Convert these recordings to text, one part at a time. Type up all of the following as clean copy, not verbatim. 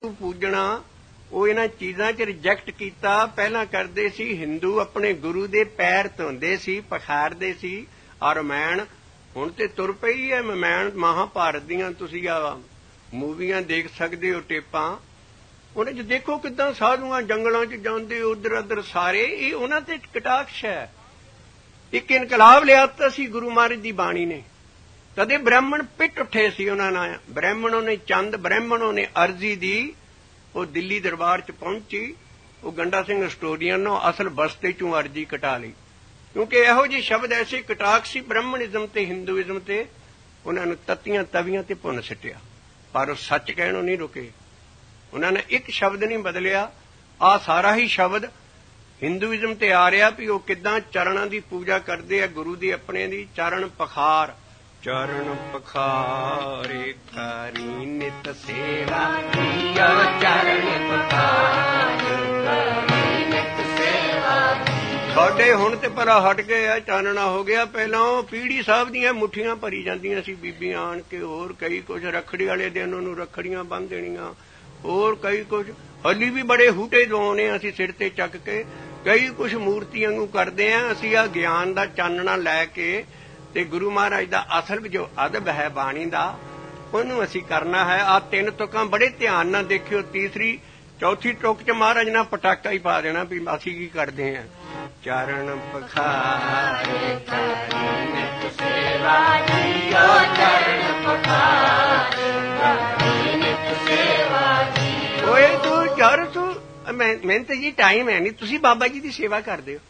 ਪੂਜਣਾ ਉਹ ਇਹਨਾਂ ਚੀਜ਼ਾਂ 'ਚ ਰਿਜੈਕਟ ਕੀਤਾ। ਪਹਿਲਾਂ ਕਰਦੇ ਸੀ ਹਿੰਦੂ ਆਪਣੇ ਗੁਰੂ ਦੇ ਪੈਰ ਧੋਂਦੇ ਸੀ, ਪਖਾਰਦੇ ਸੀ। ਔਰ ਰਮਾਇਣ ਹੁਣ ਤੇ ਤੁਰ ਪਈ ਹੈ। ਰਮਾਇਣ ਮਹਾਭਾਰਤ ਦੀਆਂ ਤੁਸੀਂ ਆ ਮੂਵੀਆਂ ਦੇਖ ਸਕਦੇ ਹੋ, ਟੇਪਾਂ। ਉਹਨੇ 'ਚ ਦੇਖੋ ਕਿੱਦਾਂ ਸਾਧੂਆਂ ਜੰਗਲਾਂ 'ਚ ਜਾਂਦੇ, ਉੱਧਰ ਉੱਧਰ ਸਾਰੇ। ਇਹ ਉਹਨਾਂ ਤੇ ਕਟਾਕਸ਼ ਹੈ। ਇੱਕ ਇਨਕਲਾਬ ਲਿਆਤਾ ਸੀ ਗੁਰੂ ਮਹਾਰਾਜ ਦੀ ਬਾਣੀ ਨੇ। ਕਦੇ ਬ੍ਰਾਹਮਣ ਪਿੱਟ ਉੱਠੇ ਸੀ ਉਹਨਾਂ ਨਾਲ। ਬ੍ਰਾਹਮਣੋਂ ਨੇ ਚੰਦ ਬ੍ਰਾਹਮਣੋਂ ਨੇ ਅਰਜ਼ੀ ਦੀ। ਉਹ ਦਿੱਲੀ ਦਰਬਾਰ 'ਚ ਪਹੁੰਚੀ। ਉਹ ਗੰਡਾ ਸਿੰਘ ਹਿਸਟੋਰੀਅਨ ਨੂੰ ਅਸਲ ਬਸਤੇ 'ਚੋਂ ਅਰਜ਼ੀ ਕਟਾ ਲਈ, ਕਿਉਂਕਿ ਇਹੋ ਜਿਹੇ ਸ਼ਬਦ ਐਸੇ ਕਟਾਕ ਸੀ ਬ੍ਰਾਹਮਣਿਜ਼ਮ ਤੇ ਹਿੰਦੂਇਜ਼ਮ ਤੇ। ਉਹਨਾਂ ਨੂੰ ਤੱਤੀਆਂ ਤਵੀਆਂ ਤੇ ਭੁੰਨ ਸਿੱਟਿਆ, ਪਰ ਉਹ ਸੱਚ ਕਹਿਣੋਂ ਨਹੀਂ ਰੁਕੇ। ਉਹਨਾਂ ਨੇ ਇੱਕ ਸ਼ਬਦ ਨਹੀਂ ਬਦਲਿਆ। ਆਹ ਸਾਰਾ ਹੀ ਸ਼ਬਦ ਹਿੰਦੂਇਜ਼ਮ ਤੇ ਆ ਰਿਹਾ ਵੀ ਉਹ ਕਿੱਦਾਂ ਚਰਨਾਂ ਦੀ ਪੂਜਾ ਕਰਦੇ ਆ, ਗੁਰੂ ਦੀ ਆਪਣੇ ਦੀ। ਚਰਨ ਪਖਾਰ, ਚਰਨ ਪਖਾਰੇ ਕਰੀ ਨਿਤ ਸੇਵਾ ਕੀਆ, ਚਰਨ ਪਖਾਰ ਕਰੀ ਨਿਤ ਸੇਵਾ। ਸਾਡੇ ਹੁਣ ਤੇ ਪਰਾ ਹਟ ਗਏ ਆ, ਚਾਨਣਾ ਹੋ ਗਿਆ। ਪਹਿਲਾਂ ਉਹ ਪੀੜੀ ਸਾਹਿਬ ਦੀਆਂ ਮੁੱਠੀਆਂ ਭਰੀ ਜਾਂਦੀਆਂ ਸੀ ਬੀਬੀਆਂ ਆਣ ਕੇ। ਹੋਰ ਕਈ ਕੁਝ ਰੱਖੜੀ ਵਾਲੇ ਦਿਨ ਉਹਨੂੰ ਰੱਖੜੀਆਂ ਬੰਨ੍ਹ ਦੇਣੀਆਂ, ਹੋਰ ਕਈ ਕੁਝ। ਹਲੀ ਵੀ ਬੜੇ ਹੂਟੇ ਦਵਾਉਣੇ ਅਸੀਂ ਸਿਰ ਤੇ ਚੱਕ ਕੇ। ਕਈ ਕੁਝ ਮੂਰਤੀਆਂ ਨੂੰ ਕਰਦੇ ਆ ਅਸੀਂ। ਆ ਗਿਆਨ ਦਾ ਚਾਨਣਾ ਲੈ ਕੇ ਤੇ ਗੁਰੂ ਮਹਾਰਾਜ ਦਾ ਅਸਲ ਜੋ ਅਦਬ ਹੈ ਬਾਣੀ ਦਾ, ਉਹਨੂੰ ਅਸੀਂ ਕਰਨਾ ਹੈ। ਆਹ ਤਿੰਨ ਤੁਕਾਂ ਬੜੇ ਧਿਆਨ ਨਾਲ ਦੇਖਿਓ। ਤੀਸਰੀ ਚੌਥੀ ਤੁਕ 'ਚ ਮਹਾਰਾਜ ਨਾਲ ਪਟਾਕਾ ਹੀ ਪਾ ਦੇਣਾ ਵੀ ਅਸੀਂ ਕੀ ਕਰਦੇ ਹਾਂ। ਚਰਨ ਪਖਾਰੇ ਕਰੀ ਨਿਤ ਸੇਵਾ ਜੀਓ, ਚਰਨ ਪਖਾਰੇ ਕਰੀ ਨਿਤ ਸੇਵਾ ਜੀਓ। ਓਏ ਤੂੰ ਯਾਰ ਤੂੰ ਮੈਨੂੰ ਤਾਂ ਜੀ ਟਾਈਮ ਹੈ ਨਹੀਂ। ਤੁਸੀਂ ਬਾਬਾ ਜੀ ਦੀ ਸੇਵਾ ਕਰਦੇ ਹੋ।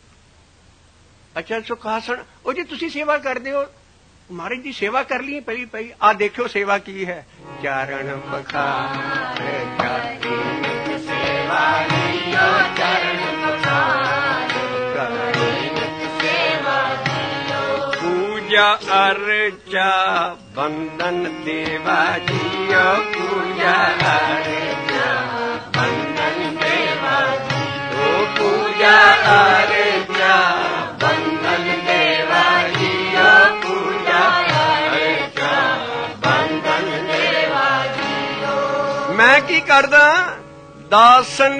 ਅੱਛਾ ਸੁਖਾਸਣ, ਉਹ ਜੇ ਤੁਸੀਂ ਸੇਵਾ ਕਰਦੇ ਹੋ, ਮਹਾਰਾਜ ਦੀ ਸੇਵਾ ਕਰ ਲਈ ਪਈ ਪਈ। ਆਹ ਦੇਖਿਓ ਸੇਵਾ ਕੀ ਹੈ। ਚਰਨ ਪਖਾਰੇ ਕਰੀ ਨਿਤ ਸੇਵਾ ਜੀਓ, ਚਰਨ ਪਖਾਰੇ ਕਰੀ ਨਿਤ ਸੇਵਾ ਜੀਓ। ਪੂਜਾ ਅਰਚਾ ਬੰਦਨ ਦੇਵਾ ਜੀਓ, ਪੂਜਾ ਅਰਚਾ ਬੰਦਨ ਦੇਵਾ ਜੀਓ, ਪੂਜਾ ਅਰਚਾ ਬੰਦਨ ਦੇਵਾ ਜੀਓ, ਪੂਜਾ ਅਰਚਾ ਬੰਦਨ ਦੇਵਾ ਜੀਓ। ਮੈਂ ਕੀ ਕਰਦਾ? ਦਾਸਨ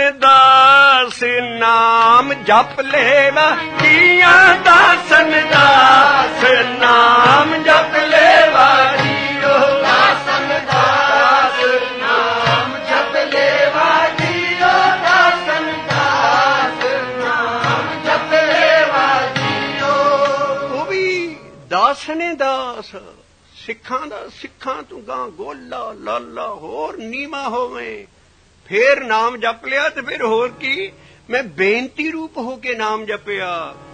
ਦਾਸ ਨਾਮ ਜਪ ਲੇਵਾ ਜੀਆ, ਦਾਸਨ ਦਾਸ ਨਾਮ ਜਪ ਲੇਵਾ ਜੀਓ, ਦਾਸਨ ਦਾਸ ਨਾਮ ਜਪ ਲੇਵਾ ਜੀਓ, ਦਾਸਨ ਦਾਸ ਨਾਮ ਜਪ ਲੇਵਾ ਜੀਓ। ਉਹ ਵੀ ਦਾਸਨੇ ਦਾਸ, ਸਿੱਖਾਂ ਦਾ ਸਿੱਖਾਂ ਤੂੰ ਗਾਂ ਗੋਲਾ ਲਾਲਾ ਹੋਰ ਨੀਵਾਂ ਹੋਵੇਂ। ਫੇਰ ਨਾਮ ਜਪ ਲਿਆ ਤੇ ਫਿਰ ਹੋਰ ਕੀ। ਮੈਂ ਬੇਨਤੀ ਰੂਪ ਹੋ ਕੇ ਨਾਮ ਜਪਿਆ।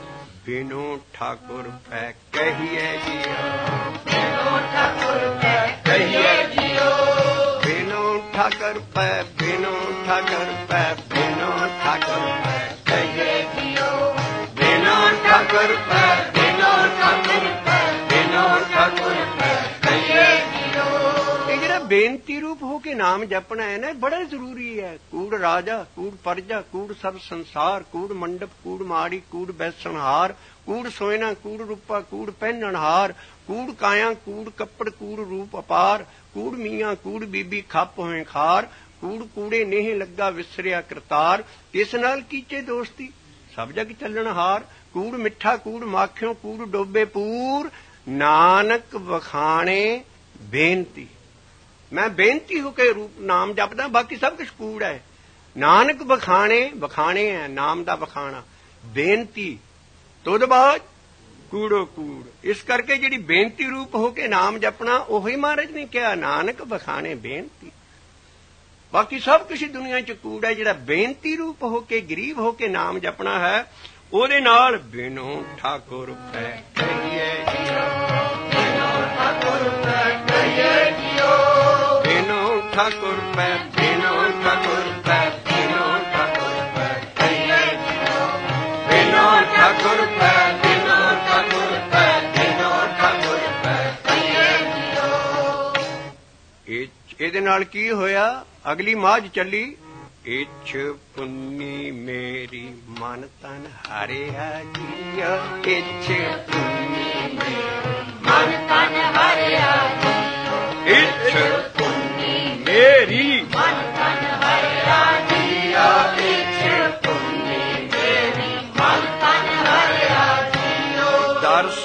ਬਿਨੋ ਠਾਕੁਰ ਪੈ ਕਹੀਏ ਜੀਓ, ਬਿਨੋ ਠਾਕੁਰ ਪੈ ਕਹੀਏ ਜੀਓ, ਬਿਨੋ ਠਾਕੁਰ ਪੈ, ਬਿਨੋ ਠਾਕੁਰ ਪੈ, ਬਿਨੋ ਠਾਕੁਰ ਪੈ ਕਹੀਏ ਜੀਓ, ਬਿਨੋ ਠਾਕੁਰ ਪੈ, ਬਿਨੋ ਠਾਕੁਰ ਪੈ, ਬਿਨੋ ਠਾਕੁਰ ਪੈ ਕਹੀਏ ਜੀਓ। ਇਹ ਜਿਹੜਾ ਬੇਨਤੀ ਰੂਪ ਹੋ ਕੇ ਨਾਮ ਜਪਣਾ ਹੈ ਨਾ, ਬੜਾ ਜ਼ਰੂਰੀ ਹੈ। ਕੂੜ ਰਾਜਾ, ਕੂੜ ਪਰਜਾ, ਕੂੜ ਸਭ ਸੰਸਾਰ, ਕੂੜ ਮੰਡਪ, ਕੂੜ ਮਾੜੀ, ਕੂੜ ਬੈਸਣਹਾਰ, ਕੂੜ ਸੋਇਨਾ, ਕੂੜ ਰੂਪਾ, ਕੂੜ ਪਹਿਨਣਹਾਰ, ਕੂੜ ਕਾਇਆ, ਕੂੜ ਕੱਪੜ, ਕੂੜ ਰੂਪ ਅਪਾਰ, ਕੂੜ ਮੀਆਂ, ਕੂੜ ਬੀਬੀ ਖੱਪ ਹੋਏ ਖਾਰ, ਕੂੜ ਕੂੜੇ ਨੇਹ ਲੱਗਾ ਵਿਸਰਿਆ ਕਰਤਾਰ, ਕਿਸ ਨਾਲ ਕੀਚੇ ਦੋਸਤੀ ਸਭ ਜਗ ਚੱਲਣਹਾਰ, ਕੂੜ ਮਿੱਠਾ, ਕੂੜ ਮਾਖਿਓ, ਕੂੜ ਡੋਬੇ ਪੂਰ, ਨਾਨਕ ਵਖਾਣੇ ਬੇਨਤੀ। ਮੈਂ ਬੇਨਤੀ ਹੋ ਕੇ ਰੂਪ ਨਾਮ ਜਪਦਾ, ਬਾਕੀ ਸਭ ਕੁਝ ਕੂੜ ਹੈ। ਨਾਨਕ ਵਖਾਣੇ, ਵਖਾਣੇ ਹੈ ਨਾਮ ਦਾ ਵਖਾਣਾ। ਬੇਨਤੀ ਤੁਧ ਬਾਅਦ ਕੂੜੋ ਕੂੜ। ਇਸ ਕਰਕੇ ਜਿਹੜੀ ਬੇਨਤੀ ਰੂਪ ਹੋ ਕੇ ਨਾਮ ਜਪਣਾ, ਉਹੀ ਮਹਾਰਾਜ ਨੇ ਕਿਹਾ ਨਾਨਕ ਵਖਾਣੇ ਬੇਨਤੀ। ਬਾਕੀ ਸਭ ਕੁਝ ਦੁਨੀਆ 'ਚ ਕੂੜ ਹੈ। ਜਿਹੜਾ ਬੇਨਤੀ ਰੂਪ ਹੋ ਕੇ ਗਰੀਬ ਹੋ ਕੇ ਨਾਮ ਜਪਣਾ ਹੈ, ਉਹਦੇ ਨਾਲ ਬਿਨੋ ਠਾਕੁਰ ਪੈ ਕਹੀਏ ਜੀਓ, ਬਿਨੋ ਠਾਕੁਰ ਪੈ ਕਹੀਏ ਜੀਓ, ਬਿਨੋ ਠਾਕੁਰ ਪੈ, ਬਿਨੋ ਠਾਕੁਰ ਪੈ, ਬਿਨੋ ਠਾਕੁਰ ਪੈ ਕਹੀਏ ਜੀਓ, ਬਿਨੋ ਠਾਕੁਰ ਪੈ, ਬਿਨੋ ਠਾਕੁਰ ਪੈ, ਬਿਨੋ ਠਾਕੁਰ ਪੈ ਕਹੀਏ ਜੀਓ। ਇਹਦੇ ਨਾਲ ਕੀ ਹੋਇਆ? ਅਗਲੀ ਮਾਝ ਚੱਲੀ। ਇੱਛ ਪੁੰਨੀ ਮੇਰੀ ਮਨ ਤਨ ਹਰਿਆ ਜੀਓ, ਇੱਛ ਪੁੰਨੀ ਮੇਰੀ ਮਨ ਤਨ ਹਰਿਆ ਜੀਓ, ਇੱਛ ਪੁੰਨੀ ਮੇਰੀ ਮਨ ਤਨ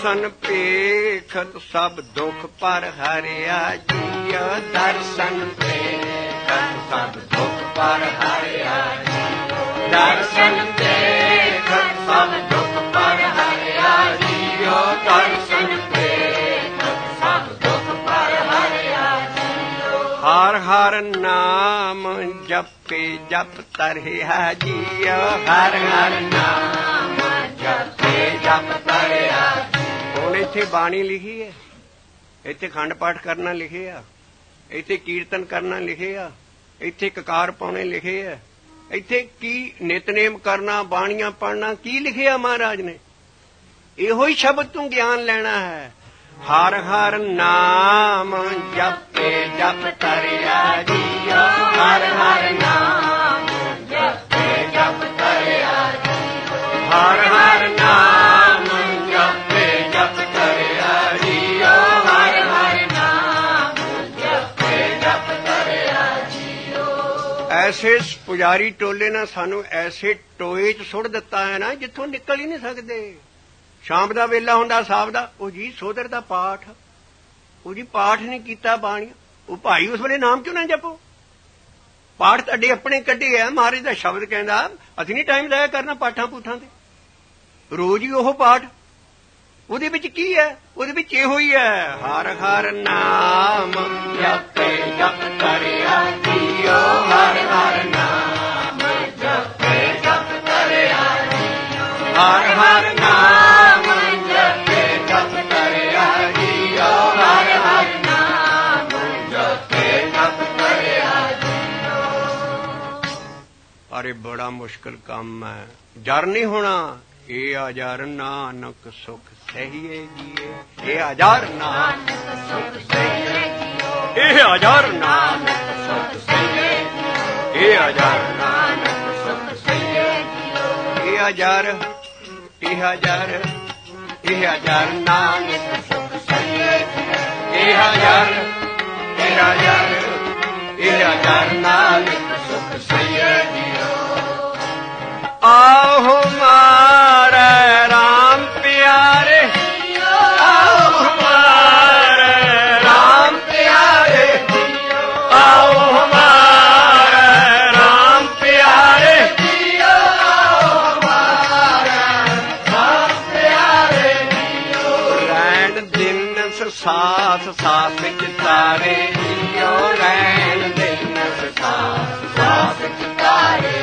ਦਰਸ਼ਨ ਭੇਖਤ ਸਭ ਦੁੱਖ ਪਰ ਹਰਿਆ ਜੀਓ ਦਰਸ਼ਨ ਭੇਖਤ ਸਭ ਦੁੱਖ ਪਰ ਹਰਿਆ ਜੀਓ ਦਰਸ਼ਨ ਭੇਖਤ ਸਭ ਦੁੱਖ ਪਰ ਹਰਿਆ ਜੀਓ ਦਰਸ਼ਨ ਭੇਖਤ ਸਭ ਦੁੱਖ ਪਰ ਹਰਿਆ ਜੀਓ ਹਰ ਹਰ ਨਾਮ ਜਪੇ ਜਪ ਤਰਿਆ ਜੀਓ ਹਰ ਹਰ ਨਾਮ ਜਪੇ ਜਪ ਤਰਿਆ। ਹੁਣ ਇੱਥੇ ਬਾਣੀ ਲਿਖੀ ਹੈ, ਇੱਥੇ ਖੰਡ ਪਾਠ ਕਰਨਾ ਲਿਖੇ ਆ, ਇੱਥੇ ਕੀਰਤਨ ਕਰਨਾ ਲਿਖੇ ਆ, ਇੱਥੇ ਕਕਾਰ ਪਾਉਣੇ ਲਿਖੇ ਆ, ਇੱਥੇ ਕੀ ਨਿਤਨੇਮ ਕਰਨਾ, ਬਾਣੀਆਂ ਪੜ੍ਹਨਾ ਕੀ ਲਿਖਿਆ ਮਹਾਰਾਜ ਨੇ। ਇਹੋ ਹੀ ਸ਼ਬਦ ਤੂੰ ਗਿਆਨ ਲੈਣਾ ਹੈ। ਹਰ ਹਰ ਨਾਮ ਜਪੇ ਜਪ ਤਰਿਆ ਜੀਓ ਹਰ ਹਰ ਨਾਮ ਜਪੇ ਜਪ ਤਰਿਆ ਜੀਓ ਹਰ ਹਰ ਨਾਮ ਜਪੇ ਜਪ ਤਰਿਆ ਜੀਓ ਹਰ ਹਰ ਨਾਮ ਜਪੇ ਜਪ ਤਰਿਆ ਜੀਓ। ਐਸੇ ਪੁਜਾਰੀ ਟੋਲੇ ਨੇ ਸਾਨੂੰ ਐਸੇ ਟੋਏ 'ਚ ਸੁੱਟ ਦਿੱਤਾ ਹੈ ਨਾ ਜਿੱਥੋਂ ਨਿਕਲ ਹੀ ਨਹੀਂ ਸਕਦੇ। ਸ਼ਾਮ ਦਾ ਵੇਲਾ ਹੁੰਦਾ ਸਾਹਿਬ ਦਾ, ਉਹ ਜੀ ਸੋਦਰ ਦਾ ਪਾਠ, ਉਹ ਜੀ ਪਾਠ ਨਹੀਂ ਕੀਤਾ ਬਾਣੀ, ਉਹ ਭਾਈ ਉਸ ਵੇਲੇ ਨਾਮ ਕਿਉਂ ਨਾ ਜਪੋ। ਪਾਠ ਤੁਹਾਡੇ ਆਪਣੇ ਕੱਢੇ ਆ, ਮਹਾਰਾਜ ਦਾ ਸ਼ਬਦ ਕਹਿੰਦਾ ਅਸੀਂ ਨਹੀਂ ਟਾਈਮ ਲਾਇਆ ਕਰਨਾ ਪਾਠਾਂ ਪੂਠਾਂ ਤੇ, ਰੋਜ਼ ਹੀ ਉਹ ਪਾਠ। ਉਹਦੇ ਵਿੱਚ ਕੀ ਹੈ? ਉਹਦੇ ਵਿੱਚ ਇਹੋ ਹੀ ਹੈ ਹਰ ਹਰ ਨਾਮ ਜਪੇ ਜਪ ਤਰਿਆ ਜੀਓ ਹਰ ਹਰ ਨਾਮ ਜਪੇ ਜਪ ਤਰਿਆ ਜੀਓ ਹਰ ਹਰ ਨਾਮ ਜਪੇ ਜਪ ਤਰਿਆ ਜੀਓ ਹਰ ਹਰ ਨਾਮ ਜਪੇ ਜਪ ਤਰਿਆ ਜੀਓ। ਪਰ ਇਹ ਬੜਾ ਮੁਸ਼ਕਿਲ ਕੰਮ ਹੈ, ਜਰ ਨਹੀਂ ਹੋਣਾ। ਇਹ ਅਜਰ ਨਾਨਕ ਸੁਖ ਸਹੀਏ ਜੀਏ ਇਹ ਅਜਰ ਨਾਨਕ ਸੁਖ ਸਹੀਏ ਜੀਓ ਇਹ ਅਜਰ ਨਾਨਕ ਸੁਖ ਸਹੀਏ ਜੀਓ ਇਹ ਅਜਰ ਨਾਨਕ ਸੁਖ ਸਹੀਏ ਜੀਓ ਇਹ ਅਜਰ ਇਹ ਅਜਰ ਇਹ ਅਜਰ ਨਾਨਕ ਸੁਖ ਸਹੀਏ ਜੀਓ ਇਹ ਅਜਰ ਇਹ ਅਜਰ ਇਹ ਅਜਰ ਨਾਨਕ ਸੁਖ ਸਹੀਏ ਜੀਓ। ਆਹੋ ਮਾਰੇ ਰਾਮ ਪਿਆਰੇ ਆਓ ਹਮਾਰੇ ਰਾਮ ਪਿਆਰੇ ਆਓ ਹਮਾਰੇ ਰਾਮ ਪਿਆਰੇ ਆਓ ਹਮਾਰੇ ਰਾਮ ਪਿਆਰੇ ਰੈਣ ਦਿਨ ਸਾਸ ਸਾਸ ਵਿੱਚ ਤਾਰੇ ਜੀਓ ਰੈਣ ਦਿਨ ਸਾਸ ਸਾਸ ਵਿੱਚ ਤਾਰੇ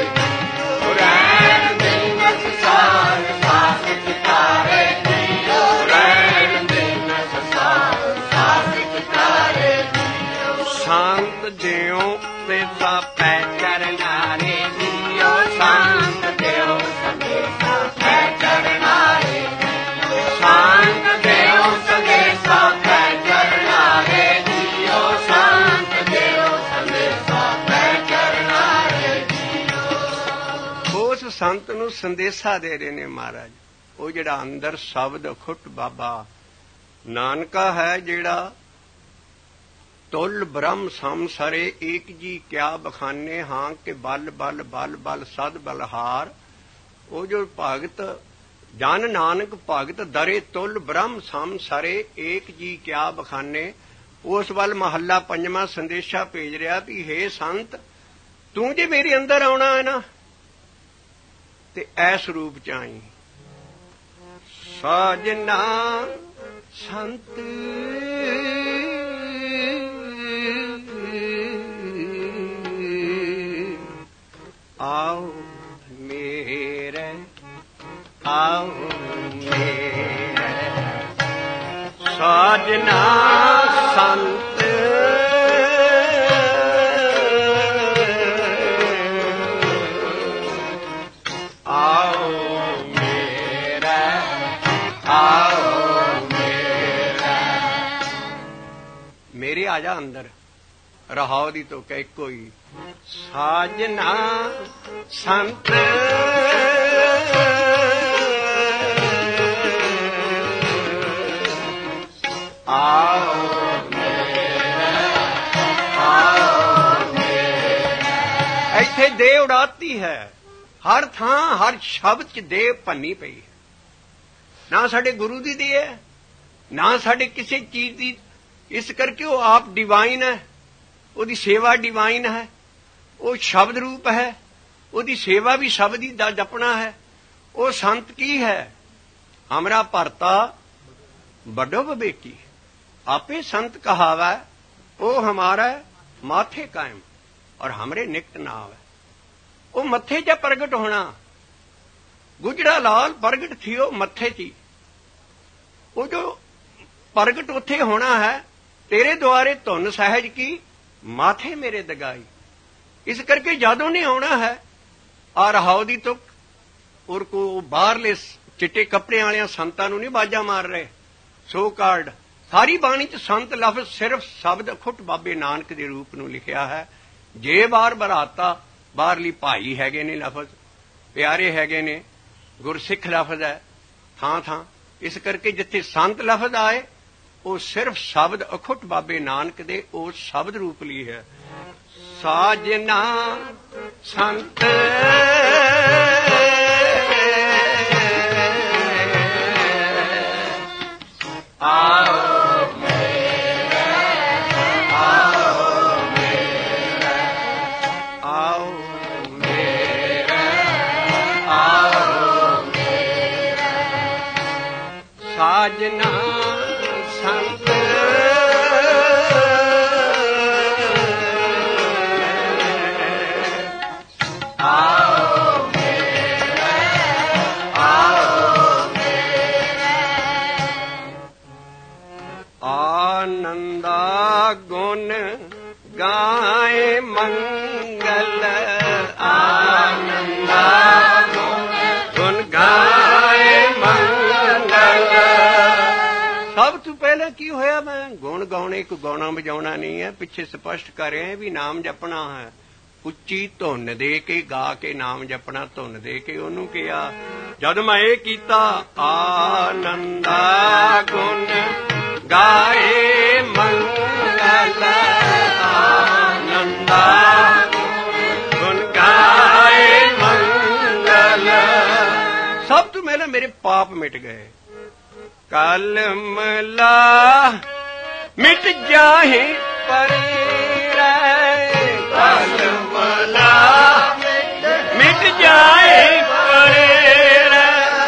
ਸੰਤ ਜਿਉ ਤੇ ਸਾਪੈ ਚਰਨਾਰੇ ਜੀਓ ਸੰਤ ਜਿਉ ਸੰਗੇ ਸਾਪੈ ਚਰਨਾਰੇ ਸੰਤ ਜਿਉ ਸੰਗੇ ਸਾਪੈ ਚਰਨਾਰੇ ਜੀਓ ਸੰਤ ਜਿਉ ਸੰਗੇ ਸਾਪੈ ਚਰਨਾਰੇ ਜੀਓ। ਉਸ ਸੰਤ ਨੂੰ ਸੰਦੇਸ਼ਾ ਦੇ ਰਹੇ ਨੇ ਮਹਾਰਾਜ, ਉਹ ਜਿਹੜਾ ਅੰਦਰ ਸ਼ਬਦ ਖੁੱਟ ਬਾਬਾ ਨਾਨਕਾ ਹੈ, ਜਿਹੜਾ ਤੁਲ ਬ੍ਰਹਮ ਸੰਸਰੇ ਏਕ ਜੀ ਕਿਆ ਬਖਾਨੇ ਹਾਂ ਕਿ ਬਲ ਬਲ ਬਲ ਬਲ ਸਦ ਬਲਹਾਰ। ਉਹ ਜੋ ਭਗਤ ਜਨ ਨਾਨਕ ਭਗਤ ਦਰੇ ਤੁਲ ਬ੍ਰਹਮ ਸੰਸਰੇ ਏਕ ਜੀ ਕਿਆ ਬਖਾਨੇ, ਉਸ ਵੱਲ ਮਹੱਲਾ ਪੰਜਵਾਂ ਸੰਦੇਸ਼ਾ ਭੇਜ ਰਿਹਾ ਵੀ ਹੇ ਸੰਤ ਤੂੰ ਜੇ ਮੇਰੇ ਅੰਦਰ ਆਉਣਾ ਹੈ ਨਾ ਤੇ ਐਸ ਰੂਪ ਚ ਆਈ। ਸਾਜਨਾ ਸੰਤ ਆਓ ਮੇਰੇ ਆਓ ਮੇਰੇ ਸਾਜਨਾ ਸੰਤ ਆਓ ਮੇਰੇ ਆਓ ਮੇਰੇ ਆ ਜਾ ਅੰਦਰ ਰਹਾਉ ਦੀ ਤੋਂ ਕਹਿ ਕੋਈ ਸਾਜਨਾ ਸੰਤ ਆਓ ਇੱਥੇ ਦੇ ਉਡਾਤੀ ਹੈ, ਹਰ ਥਾਂ ਹਰ ਸ਼ਬਦ ਚ ਦੇ ਭੰਨੀ ਪਈ ਹੈ। ਨਾ ਸਾਡੇ ਗੁਰੂ ਦੀ ਦੇ ਹੈ, ਨਾ ਸਾਡੇ ਕਿਸੇ ਚੀਜ਼ ਦੀ। ਇਸ ਕਰਕੇ ਉਹ ਆਪ ਡਿਵਾਈਨ ਹੈ, ਉਹਦੀ ਸੇਵਾ ਡਿਵਾਈਨ ਹੈ, ਉਹ ਸ਼ਬਦ ਰੂਪ ਹੈ, ਉਹਦੀ ਸੇਵਾ ਵੀ ਸ਼ਬਦ ਹੀ ਦਾ ਜਪਣਾ ਹੈ। ਉਹ ਸੰਤ ਕੀ ਹੈ? ਹਮਰਾ ਭਰਤਾ बड़ो विवेकी, आपे संत कहावा, वो हमारा माथे कायम और हमरे निकट नाव है। वो मथे च प्रगट होना, गुजरा लाल प्रगट थी वो मथे थी। वो जो प्रगट उथे होना है, तेरे द्वारे धुन सहज की माथे मेरे दगाई। इस करके जादू नहीं होना है आ रहाओ दी तुक, और को बाहरले चिट्टे कपड़े वाले संतां नूं नहीं बाजा मार रहे। सो कार्ड सारी बाणी च संत लफ्ज सिर्फ शब्द खुट बाबे नानक दे रूप नूं लिखिया है। जे बार बराता बाहरली भाई हैगे ने, लफ्ज प्यारे हैगे ने, गुरसिख लफ्ज है थां थां। इस करके जिथे संत लफ्ज आए वो सिर्फ शब्द अखुट बाबे नानक दे उस शब्द रूप ली है। साजना संत आओ मेरे, आओ मेरे, आओ मेरे, आओ मेरे, साजना संत गुण गाए मंगल, आनंदा गुण गाए मंगल। सब तो पहले की होया? मैं गुण गाने को गाना बजाना नहीं है, पिछे स्पष्ट कर रहे हैं भी नाम जपना है। उच्ची धुन दे के गा के नाम जपना, धुन दे के ओनू किया। जद मैं ये कीता आनंदा गुण गाए मंगल, आनंदा गुण गाए मंगल। सब तो मेरे मेरे पाप मिट गए। कल मला मिट जाहे परे रे, कल मला मिट जाए परे रे,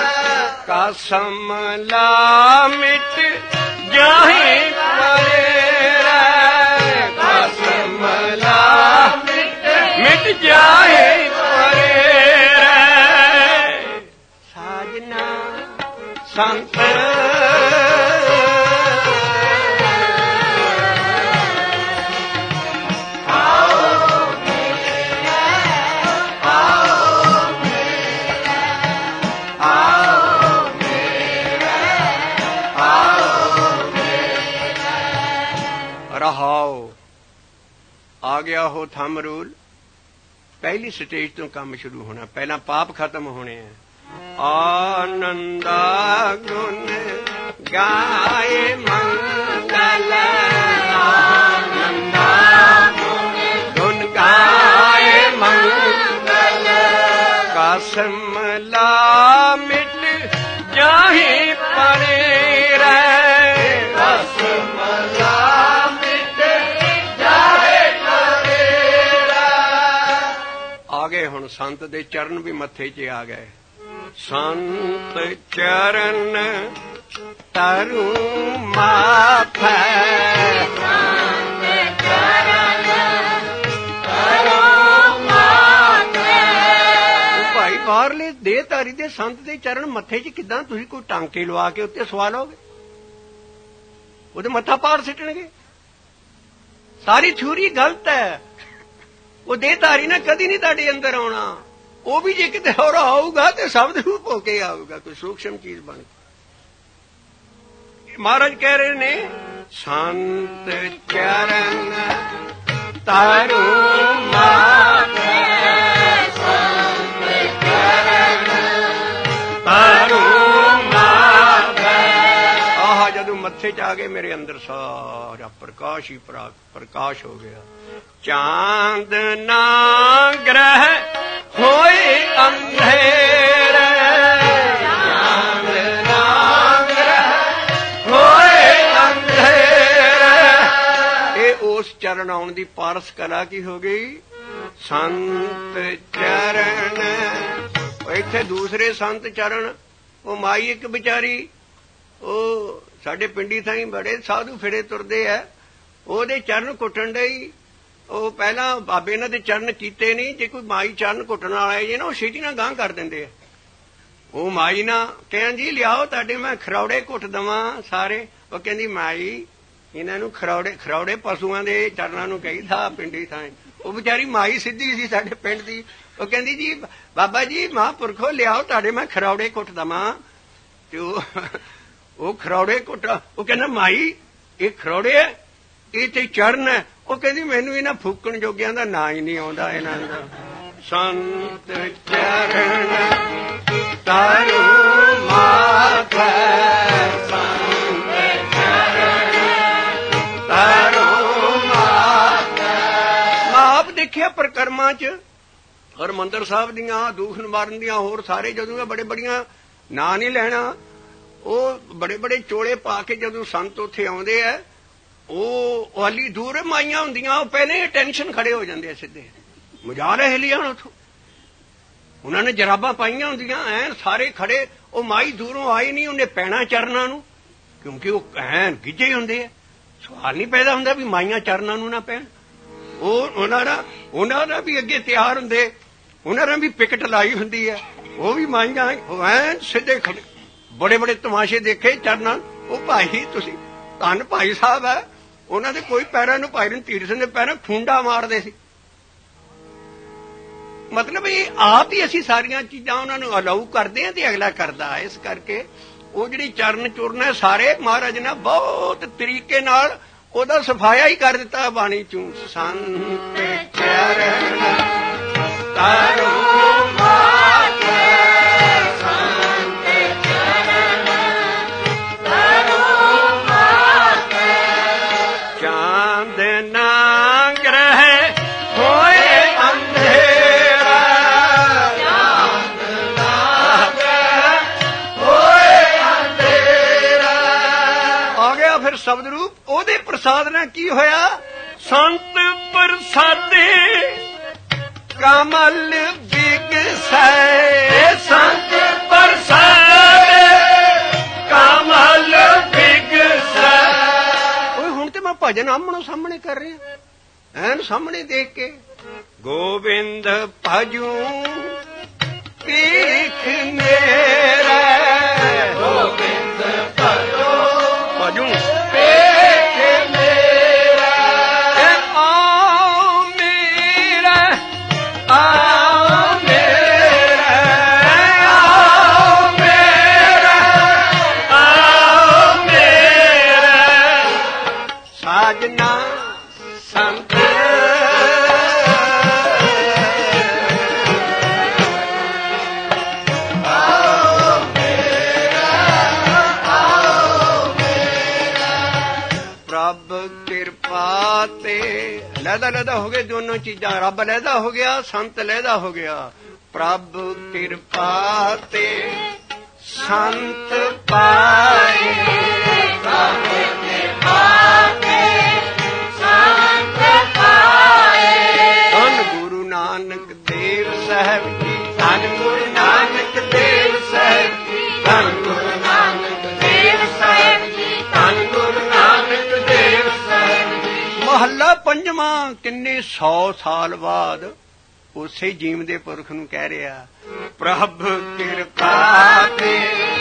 कसमला मिट जाहे परे रे, कसमला मिट जाए परे रे। साजना संत रहाओ आ गया हो थम रूल। पहली स्टेज तो काम शुरू होना, पहला पाप खत्म होने हैं। आनंदा गुण गाए मंगल, आनंदा गुण गाए मंगल, कसमला मिट जाहे परे रे, कसमला हुण संत दे चरण भी मथे च आ गए। संत चरण तरु माफै, संत चरण तरु माफै। भाई बाहरले देहधारी दे संत दे चरण मथे च किदां तुसीं कोई टांके लवा के उत्ते सवा लोगे? ओहदे मत्था पाड़ सिटणगे। सारी थ्योरी गलत है। वो देहधारी ने कदी नहीं तुहाडे अंदर आउणा। वो भी जे किते होर आऊगा तो शब्द रूप होके आऊगा, कोई सूक्ष्म चीज बन। महाराज कह रहे ने संत चरण तारू माथे, संत चरण तारू माथे। आहा जदों मत्थे च आ गए मेरे अंदर सारा प्रकाश ही प्रकाश हो गया। चांद ना ग्रह होए अंधेरे, चांद ना ग्रह होए ਗਾਉਣ ਦੀ ਪਾਰਸ ਕਲਾ ਕੀ ਹੋ ਗਈ? ਸੰਤ ਚਰਨ। ਇੱਥੇ ਦੂਸਰੇ ਸੰਤ ਚਰਨ। ਉਹ ਮਾਈ ਇੱਕ ਵਿਚਾਰੀ, ਉਹ ਸਾਡੇ ਪਿੰਡੀ ਥਾਈਂ ਬੜੇ ਸਾਧੂ ਫਿਰੇ ਤੁਰਦੇ ਆ, ਉਹਦੇ ਚਰਨ ਘੁੱਟਣ ਡਈ। ਉਹ ਪਹਿਲਾਂ ਬਾਬੇ ਇਹਨਾਂ ਦੇ ਚਰਨ ਕੀਤੇ ਨਹੀਂ। ਜੇ ਕੋਈ ਮਾਈ ਚਰਨ ਘੁੱਟਣ ਵਾਲਾ ਹੈ ਜੇ ਨਾ, ਉਹ ਛੇਤੀ ਨਾਲ ਗਾਂਹ ਕਰ ਦਿੰਦੇ ਆ। ਉਹ ਮਾਈ ਨਾ ਕਹਿਣ ਜੀ ਲਿਆਓ ਤੁਹਾਡੇ ਮੈਂ ਖਰੌੜੇ ਘੁੱਟ ਦੇਵਾਂ ਸਾਰੇ। ਉਹ ਕਹਿੰਦੀ ਮਾਈ ਇਹਨਾਂ ਨੂੰ ਖਰੌੜੇ ਪਸ਼ੂਆਂ ਦੇ ਚਰਨਾਂ ਨੂੰ ਕਹੀਦਾ ਪਿੰਡੀ ਥਾਂ। ਉਹ ਵਿਚਾਰੀ ਮਾਈ ਸਿੱਧੀ ਸੀ ਸਾਡੇ ਪਿੰਡ ਦੀ। ਉਹ ਕਹਿੰਦੀ ਜੀ ਬਾਬਾ ਜੀ ਮਹਾਂਪੁਰਖੋ ਲਿਆਓ ਤੁਹਾਡੇ ਮੈਂ ਖਰੌੜੇ ਘੁੱਟ ਦੇਵਾਂ। ਤੇ ਉਹ ਖਰੌੜੇ ਘੁੱਟਾ। ਉਹ ਕਹਿੰਦਾ ਮਾਈ ਇਹ ਖਰੌੜੇ ਹੈ, ਇਹ ਤੇ ਚਰਨ ਹੈ। ਉਹ ਕਹਿੰਦੀ ਮੈਨੂੰ ਇਹਨਾਂ ਫੂਕਣ ਜੋਗਿਆਂ ਦਾ ਨਾਂ ਹੀ ਨਹੀਂ ਆਉਂਦਾ ਇਹਨਾਂ ਦਾ। ਸੰਤ ਚਰਨ ਤਾਰੂ ਮਾਥੈ, ਸੰਤ ਚਰਨ ਤਾਰੂ ਮਾਥੈ। ਮੈਂ ਆਪ ਦੇਖਿਆ ਪ੍ਰਕਰਮਾਂ ਚ ਹਰਿਮੰਦਰ ਸਾਹਿਬ ਦੀਆਂ, ਦੁੱਖ ਨਿਵਾਰਨ ਦੀਆਂ, ਹੋਰ ਸਾਰੇ ਜਦੋਂ ਬੜੇ ਬੜੀਆਂ ਨਾਂ ਨਹੀਂ ਲੈਣਾ, ਉਹ ਬੜੇ ਬੜੇ ਚੋਲੇ ਪਾ ਕੇ ਜਦੋਂ ਸੰਤ ਉੱਥੇ ਆਉਂਦੇ ਆ, ਉਹ ਹਾਲੀ ਦੂਰ ਮਾਈਆਂ ਹੁੰਦੀਆਂ, ਉਹ ਪਹਿਲੇ ਟੈਨਸ਼ਨ ਖੜੇ ਹੋ ਜਾਂਦੇ ਆ ਸਿੱਧੇ। ਮਜਾ ਰਹੇ ਲਿਆ ਉੱਥੋਂ, ਉਹਨਾਂ ਨੇ ਜਰਾਬਾਂ ਪਾਈਆਂ ਹੁੰਦੀਆਂ ਐਨ ਸਾਰੇ ਖੜੇ। ਉਹ ਮਾਈ ਦੂਰੋਂ ਆਈ ਨਹੀਂ, ਉਹਨੇ ਪੈਣਾ ਚਰਨਾਂ ਨੂੰ, ਕਿਉਂਕਿ ਉਹ ਐਨ ਗਿੱਜੇ ਹੁੰਦੇ ਆ। ਸਵਾਲ ਨਹੀਂ ਪੈਦਾ ਹੁੰਦਾ ਵੀ ਮਾਈਆਂ ਚਰਨਾਂ ਨੂੰ ਨਾ ਪੈਣ। ਉਹ ਉਹਨਾਂ ਦਾ ਵੀ ਅੱਗੇ ਤਿਆਰ ਹੁੰਦੇ, ਉਹਨਾਂ ਨੇ ਵੀ ਪਿਕਟ ਲਾਈ ਹੁੰਦੀ ਹੈ। ਉਹ ਵੀ ਮਾਈਆਂ ਐਨ ਸਿੱਧੇ ਖੜੇ। ਬੜੇ ਬੜੇ ਤਮਾਸ਼ੇ ਦੇਖੇ ਚਰਨਾਂ। ਉਹ ਭਾਈ ਤੁਸੀਂ ਧੰਨ ਭਾਈ ਸਾਹਿਬ ਹੈ, ਉਹਨਾਂ ਦੇ ਕੋਈ ਪੈਰਾਂ ਨੂੰ ਭਾਈ ਰਣਧੀਰ ਸਿੰਘ ਦੇ ਪੈਰਾਂ ਖੂੰਡਾ ਮਾਰਦੇ ਸੀ। ਮਤਲਬ ਇਹ ਆਪ ਹੀ ਅਸੀਂ ਸਾਰੀਆਂ ਚੀਜ਼ਾਂ ਉਹਨਾਂ ਨੂੰ ਅਲਾਊ ਕਰਦੇ ਹਾਂ ਤੇ ਅਗਲਾ ਕਰਦਾ। ਇਸ ਕਰਕੇ ਉਹ ਜਿਹੜੀ ਚਰਨ ਚੁਰਨ ਹੈ ਸਾਰੇ ਮਹਾਰਾਜ ਨੇ ਬਹੁਤ ਤਰੀਕੇ ਨਾਲ ਉਹਦਾ ਸਫਾਇਆ ਹੀ ਕਰ ਦਿੱਤਾ ਬਾਣੀ ਚੋਂ। ਸੰਤ ਚਰਨ ਤਾਰੂ ਮਾਥੈ, ਸੰਤ ਚਰਨ ਤਾਰੂ ਮਾਥੈ। ਚਾਂਦ ਨਾ ਗ੍ਰਹਿ ਹੋਏ ਅੰਧੇਰਾ, ਚਾਂਦ ਨਾ ਗ੍ਰਹਿ ਹੋਏ ਅੰਧੇਰਾ। ਆ ਗਿਆ ਫਿਰ ਸ਼ਬਦ ਰੂਪ। ਉਹਦੇ ਪ੍ਰਸਾਦ ਨਾਲ ਕੀ ਹੋਇਆ? ਸੰਤ ਪ੍ਰਸਾਦੇ ਕਮਲ ਬਿਗਸੈ, ਸੰਤ ਪ੍ਰਸਾਦੇ ਕਮਲ ਬਿਗਸੈ। ਓਏ ਹੁਣ ਤੇ ਮੈਂ ਭਜਨ ਆਮਣੋ ਸਾਹਮਣੇ ਕਰ ਰਿਹਾ, ਐਨ ਸਾਹਮਣੇ ਦੇਖ ਕੇ। ਗੋਬਿੰਦ ਭਜੂ ਪੀਖ ਮੇਰਾ, ਗੋਬਿੰਦ ਭਜੂ ਭਜੂ ਲਹਿਦਾ ਹੋ ਗਏ ਦੋਨੋਂ ਚੀਜ਼ਾਂ। ਰੱਬ ਲਹਿਦਾ ਹੋ ਗਿਆ, ਸੰਤ ਲਹਿਦਾ ਹੋ ਗਿਆ। ਪ੍ਰਭ ਕਿਰਪਾ ਤੇ ਸੰਤ ਪਾਏ, ਪ੍ਰਭ ਕਿਰਪਾ ਤੇ ਸੰਤ ਪਾਏ। ਧੰਨ ਗੁਰੂ ਨਾਨਕ ਦੇਵ ਸਾਹਿਬ ਜੀ, ਧੰਨ ਗੁਰੂ ਨਾਨਕ ਦੇਵ ਸਾਹਿਬ ਜੀ, ਧੰਨ ਗੁਰੂ ਨਾਨਕ ਦੇਵ ਸਾਹਿਬ ਜੀ, ਧੰਨ ਗੁਰੂ ਨਾਨਕ ਦੇਵ ਸਾਹਿਬ ਜੀ। ਮਹੱਲਾ ਪੰਜਵਾਂ। ਕਿੰਨੇ 100 ਸਾਲ ਬਾਅਦ ਉਸੇ ਜੀਵਦੇ ਪੁਰਖ ਨੂੰ ਕਹਿ ਰਿਹਾ, ਪ੍ਰਭ ਕਿਰਪਾ ਤੇ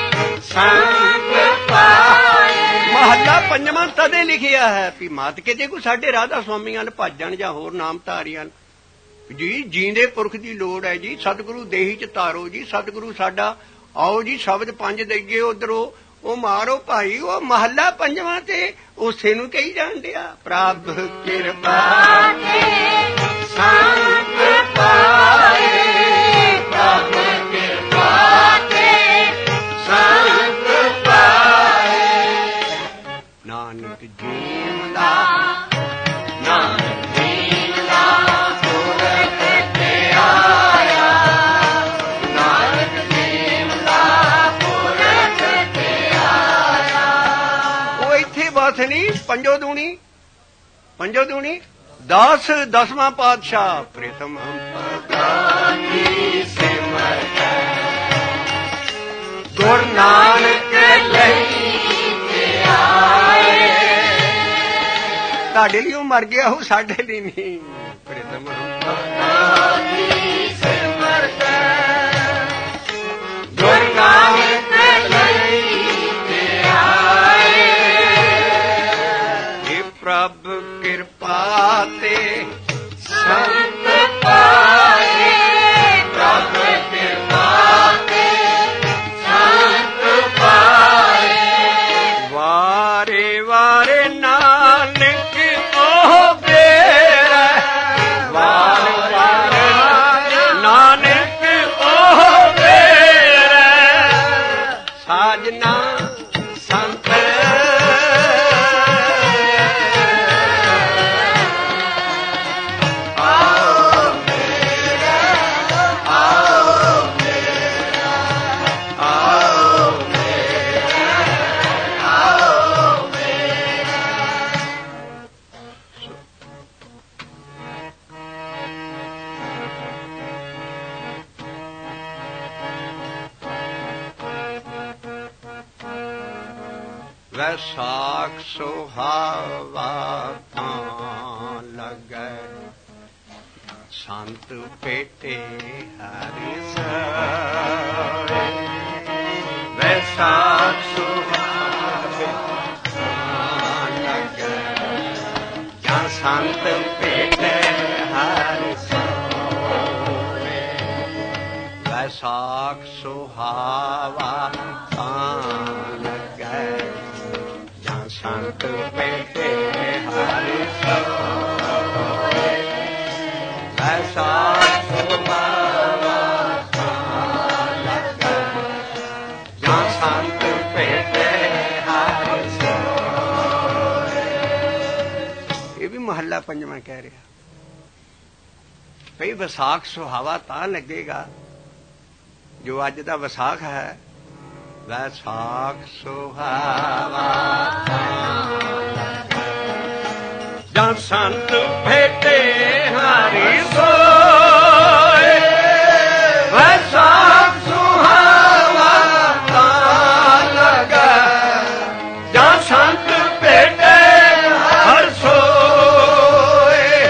ਸੰਤ ਪਾਏ। ਮਹੱਲਾ ਪੰਜਵਾਂ ਤਦੇ ਲਿਖਿਆ ਹੈ ਵੀ ਮਤ ਕਿਤੇ ਕੋਈ ਸਾਡੇ ਰਾਧਾ ਸਵਾਮੀ ਵੱਲ ਭੱਜਣ ਜਾਂ ਹੋਰ ਨਾਮ ਧਾਰੀਆਂ ਜੀ। ਜੀਂਦੇ ਪੁਰਖ ਦੀ ਲੋੜ ਹੈ ਜੀ। ਸਤਿਗੁਰੂ ਦੇਹੀ ਚ ਤਾਰੋ ਜੀ। ਸਤਿਗੁਰੂ ਸਾਡਾ ਆਓ ਜੀ ਸ਼ਬਦ ਪੰਜ ਦੇਈਏ ਉਧਰੋਂ ਉਹ ਮਾਰੋ ਭਾਈ। ਉਹ ਮਹੱਲਾ ਪੰਜਵਾਂ ਤੇ ਉਸੇ ਨੂੰ ਕਹੀ ਜਾਣ ਡਿਆ, ਪ੍ਰਭ ਕਿਰਪਾ ਤੇ ਸੰਤ ਪਾਏ, ਪ੍ਰਭ ਕਿਰਪਾ ਤੇ ਸੰਤ ਪਾਏ। ਨਾਨਕ ਜੀਵਦਾ, ਨਾਨਕ ਜੀਵਦਾ ਪੁਰਖ ਤੇ ਆਇਆ, ਨਾਨਕ ਜੀਵਦਾ ਪੁਰਖ ਤੇ ਆਇਆ। ਉਹ ਇੱਥੇ ਬਸ ਨਹੀਂ, ਪੰਜੋ ਦੂਣੀ ਦਸਵਾਂ ਪਾਤਸ਼ਾਹ ਪ੍ਰੀਤਮ ਪਗਾਨੀ ਸਿਮਰਤ ਗੁਰ ਨਾਨਕ ਲਈ ਤੇ ਆਏ। ਤੁਹਾਡੇ ਲਈ ਉਹ ਮਰ ਗਿਆ, ਉਹ ਸਾਡੇ ਲਈ ਨਹੀਂ। ਪ੍ਰੀਤਮ ਪਗਾਨੀ ਸਿਮਰਤ ਗੁਰ ਨਾਨਕ ਲਈ ਤੇ ਆਏ। ਇਹ ਪ੍ਰਭ ਕਿਰਪਾ ਤੇ ਸੰਤ ਪਾਏ, ਪ੍ਰਭ ਕਿਰਪਾ ਤੇ ਸੰਤ ਪਾਏ। ਵਾਰੇ ਵਾਰੇ ਨਾਨਕ ਉਹ ਬੇਰਾ, ਵਾਰੇ ਵਾਰੇ ਨਾਨਕ ਉਹ ਬੇਰਾ। ਸਾਜਨਾ ਸੰਤ ਵੈਸਾਖ ਸੁਹਾਵਾ ਤਾਂ ਲੱਗੈ ਸੰਤ ਭੇਟੇ ਹਰਿ ਸੋਏ। ਵੈਸਾਖ ਸੁਹਾਵਾ ਤਾਂ ਲੱਗੈ ਜਾਂ ਸੰਤ ਭੇਟੇ ਹਰਿ ਸੋਏ। ਵੈਸਾਖ ਸੁਹਾਵਾ ਤਾਂ ਲੱਗੈ ਸੰਤ ਭੇਟੇ ਹਰਿ ਸੋਏ। ਵੈਸਾਖ ਸੁਹਾਵਾ ਤਾਂ ਲੱਗੈ ਜਾਂ ਸੰਤ ਭੇਟੇ ਹਰਿ ਸੋਏ। ਇਹ ਵੀ ਮਹੱਲਾ ਪੰਜਵਾਂ ਕਹਿ ਰਿਹਾ ਭਈ ਵਿਸਾਖ ਸੁਹਾਵਾ ਤਾਂ ਲੱਗੇਗਾ ਜੋ ਅੱਜ ਦਾ ਵਿਸਾਖ ਹੈ। ਵੈਸਾਖ ਸੁਹਾਵਾ ਜਾਂ ਸੰਤ ਭੇਟੇ ਹਰਿ ਸੋਏ। ਵੈਸਾਖ ਸੁਹਾਵਾ ਤਾਂ ਲੱਗੈ ਜਾਂ ਸੰਤ ਭੇਟੇ ਹਰਿ ਸੋਏ।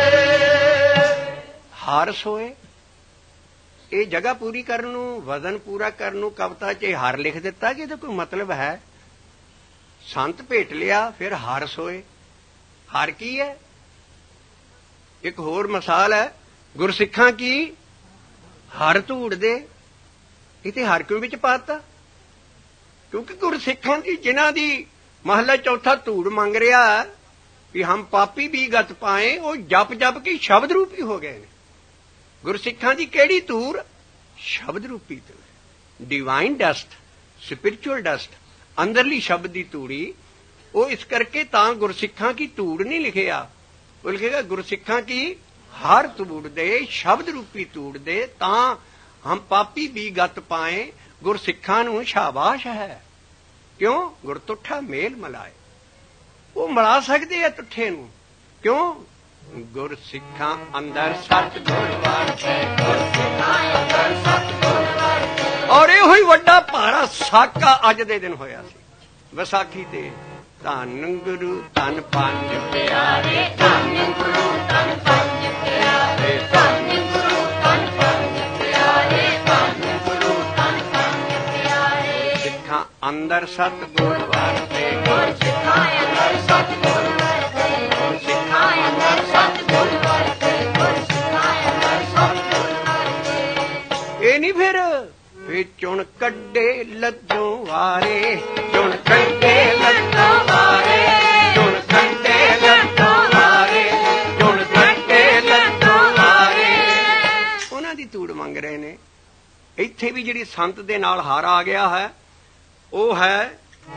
ਹਰਿ ਸੋਏ ਇਹ ਜਗ੍ਹਾ ਪੂਰੀ ਕਰਨ ਨੂੰ, ਵਜ਼ਨ ਪੂਰਾ ਕਰਨ ਨੂੰ ਕਵਿਤਾ 'ਚ ਹਰ ਲਿਖ ਦਿੱਤਾ ਕਿ ਇਹਦਾ ਕੋਈ ਮਤਲਬ ਹੈ? ਸੰਤ ਭੇਟ ਲਿਆ ਫਿਰ ਹਰ ਸੋਏ। ਹਰ ਕੀ ਹੈ? ਇੱਕ ਹੋਰ ਮਿਸਾਲ ਹੈ ਗੁਰਸਿੱਖਾਂ ਕੀ ਹਰ ਧੂੜ ਦੇ। ਇੱਥੇ ਹਰ ਕਿਉਂ ਵਿੱਚ ਪਾਤਾ? ਕਿਉਂਕਿ ਗੁਰਸਿੱਖਾਂ ਦੀ ਜਿਨ੍ਹਾਂ ਦੀ ਮਹੱਲਾ ਚੌਥਾ ਧੂੜ ਮੰਗ ਰਿਹਾ ਵੀ ਹਮ ਪਾਪੀ ਵੀ ਗਤ ਪਾਏ, ਉਹ ਜਪ ਜਪ ਕੇ ਸ਼ਬਦ ਰੂਪੀ ਹੋ ਗਏ ਨੇ। ਗੁਰਸਿੱਖਾਂ ਦੀ ਕਿਹੜੀ ਧੂੜ? ਸ਼ਬਦ ਰੂਪੀ ਧੂੜ, ਡਿਵਾਈਨ ਡਸਟ, ਸਪਿਰਿਚੁਅਲ ਡਸਟ, ਅੰਦਰਲੀ ਸ਼ਬਦ ਦੀ ਧੂੜੀ। ਉਹ ਇਸ ਕਰਕੇ ਤਾਂ ਗੁਰਸਿੱਖਾਂ ਕੀ ਧੂੜ ਨਹੀਂ ਲਿਖਿਆ, ਉਹ ਲਿਖੇਗਾ ਗੁਰਸਿੱਖਾਂ ਕੀ ਹਰ ਧੂੜ ਦੇ, ਸ਼ਬਦ ਰੂਪੀ ਧੂੜ ਦੇ। ਤਾਂ ਹਮ ਪਾਪੀ ਵੀ ਗਤ ਪਾਏ, ਗੁਰਸਿੱਖਾਂ ਨੂੰ ਸ਼ਾਬਾਸ਼ ਹੈ। ਕਿਉਂ? ਗੁਰਤੁੱਠਾ ਮੇਲ ਮਲਾਏ। ਉਹ ਮਿਲਾ ਸਕਦੇ ਆ ਤੁੱਠੇ ਨੂੰ। ਕਿਉਂ? ਗੁਰਸਿੱਖਾਂ ਅੰਦਰ ਸਤਿਗੁਰ ਵਰਤੈ, ਗੁਰਸਿੱਖਾਂ ਅੰਦਰ ਸਤਿਗੁਰ ਵਰਤੈ। ਔਰ ਇਹੋ ਹੀ ਵੱਡਾ ਭਾਰਾ ਸਾਕਾ ਅੱਜ ਦੇ ਦਿਨ ਹੋਇਆ ਸੀ ਵਿਸਾਖੀ ਤੇ। ਧੰਨ ਗੁਰੂ ਧੰਨ ਪੰਜ ਪਿਆਰੇ, ਧੰਨ ਗੁਰੂ ਧੰਨ ਪੰਜ ਪਿਆਰੇ, ਧੰਨ ਗੁਰੂ ਧੰਨ ਪੰਜ ਪਿਆਰੇ, ਧੰਨ ਗੁਰੂ ਧੰਨ ਪੰਜ ਪਿਆਰੇ। ਸਿੱਖਾਂ ਅੰਦਰ ਸਤਿਗੁਰ ਵਰਤੈ, ਗੁਰਸਿੱਖਾਂ ਅੰਦਰ ਸਤਿਗੁਰ ਵਰਤੈ, ਗੁਰਸਿੱਖਾਂ ਅੰਦਰ ਸਤਿਗੁਰ ਵਰਤੈ, ਗੁਰਸਿੱਖਾਂ ਅੰਦਰ ਸਤਿਗੁਰ ਵਰਤੈ। ਇਹ ਨਹੀਂ ਫਿਰ ਚੁਣ ਕੱਢੇ ਲੱਦੋਂ ਵਾਰੇ, ਚੁਣ ਕੱਢੇ ਲੱਦੋਂ ਵਾਰੇ, ਚੁਣ ਕੱਢੇ ਲੱਦੋਂ ਵਾਰੇ, ਚੁਣ ਕੱਢੇ ਲੱਦੋਂ ਵਾਰੇ। ਉਹਨਾਂ ਦੀ ਧੂੜ ਮੰਗ ਰਹੇ ਨੇ। ਇੱਥੇ ਵੀ ਜਿਹੜੀ ਸੰਤ ਦੇ ਨਾਲ ਹਾਰ ਆ ਗਿਆ ਹੈ ਉਹ ਹੈ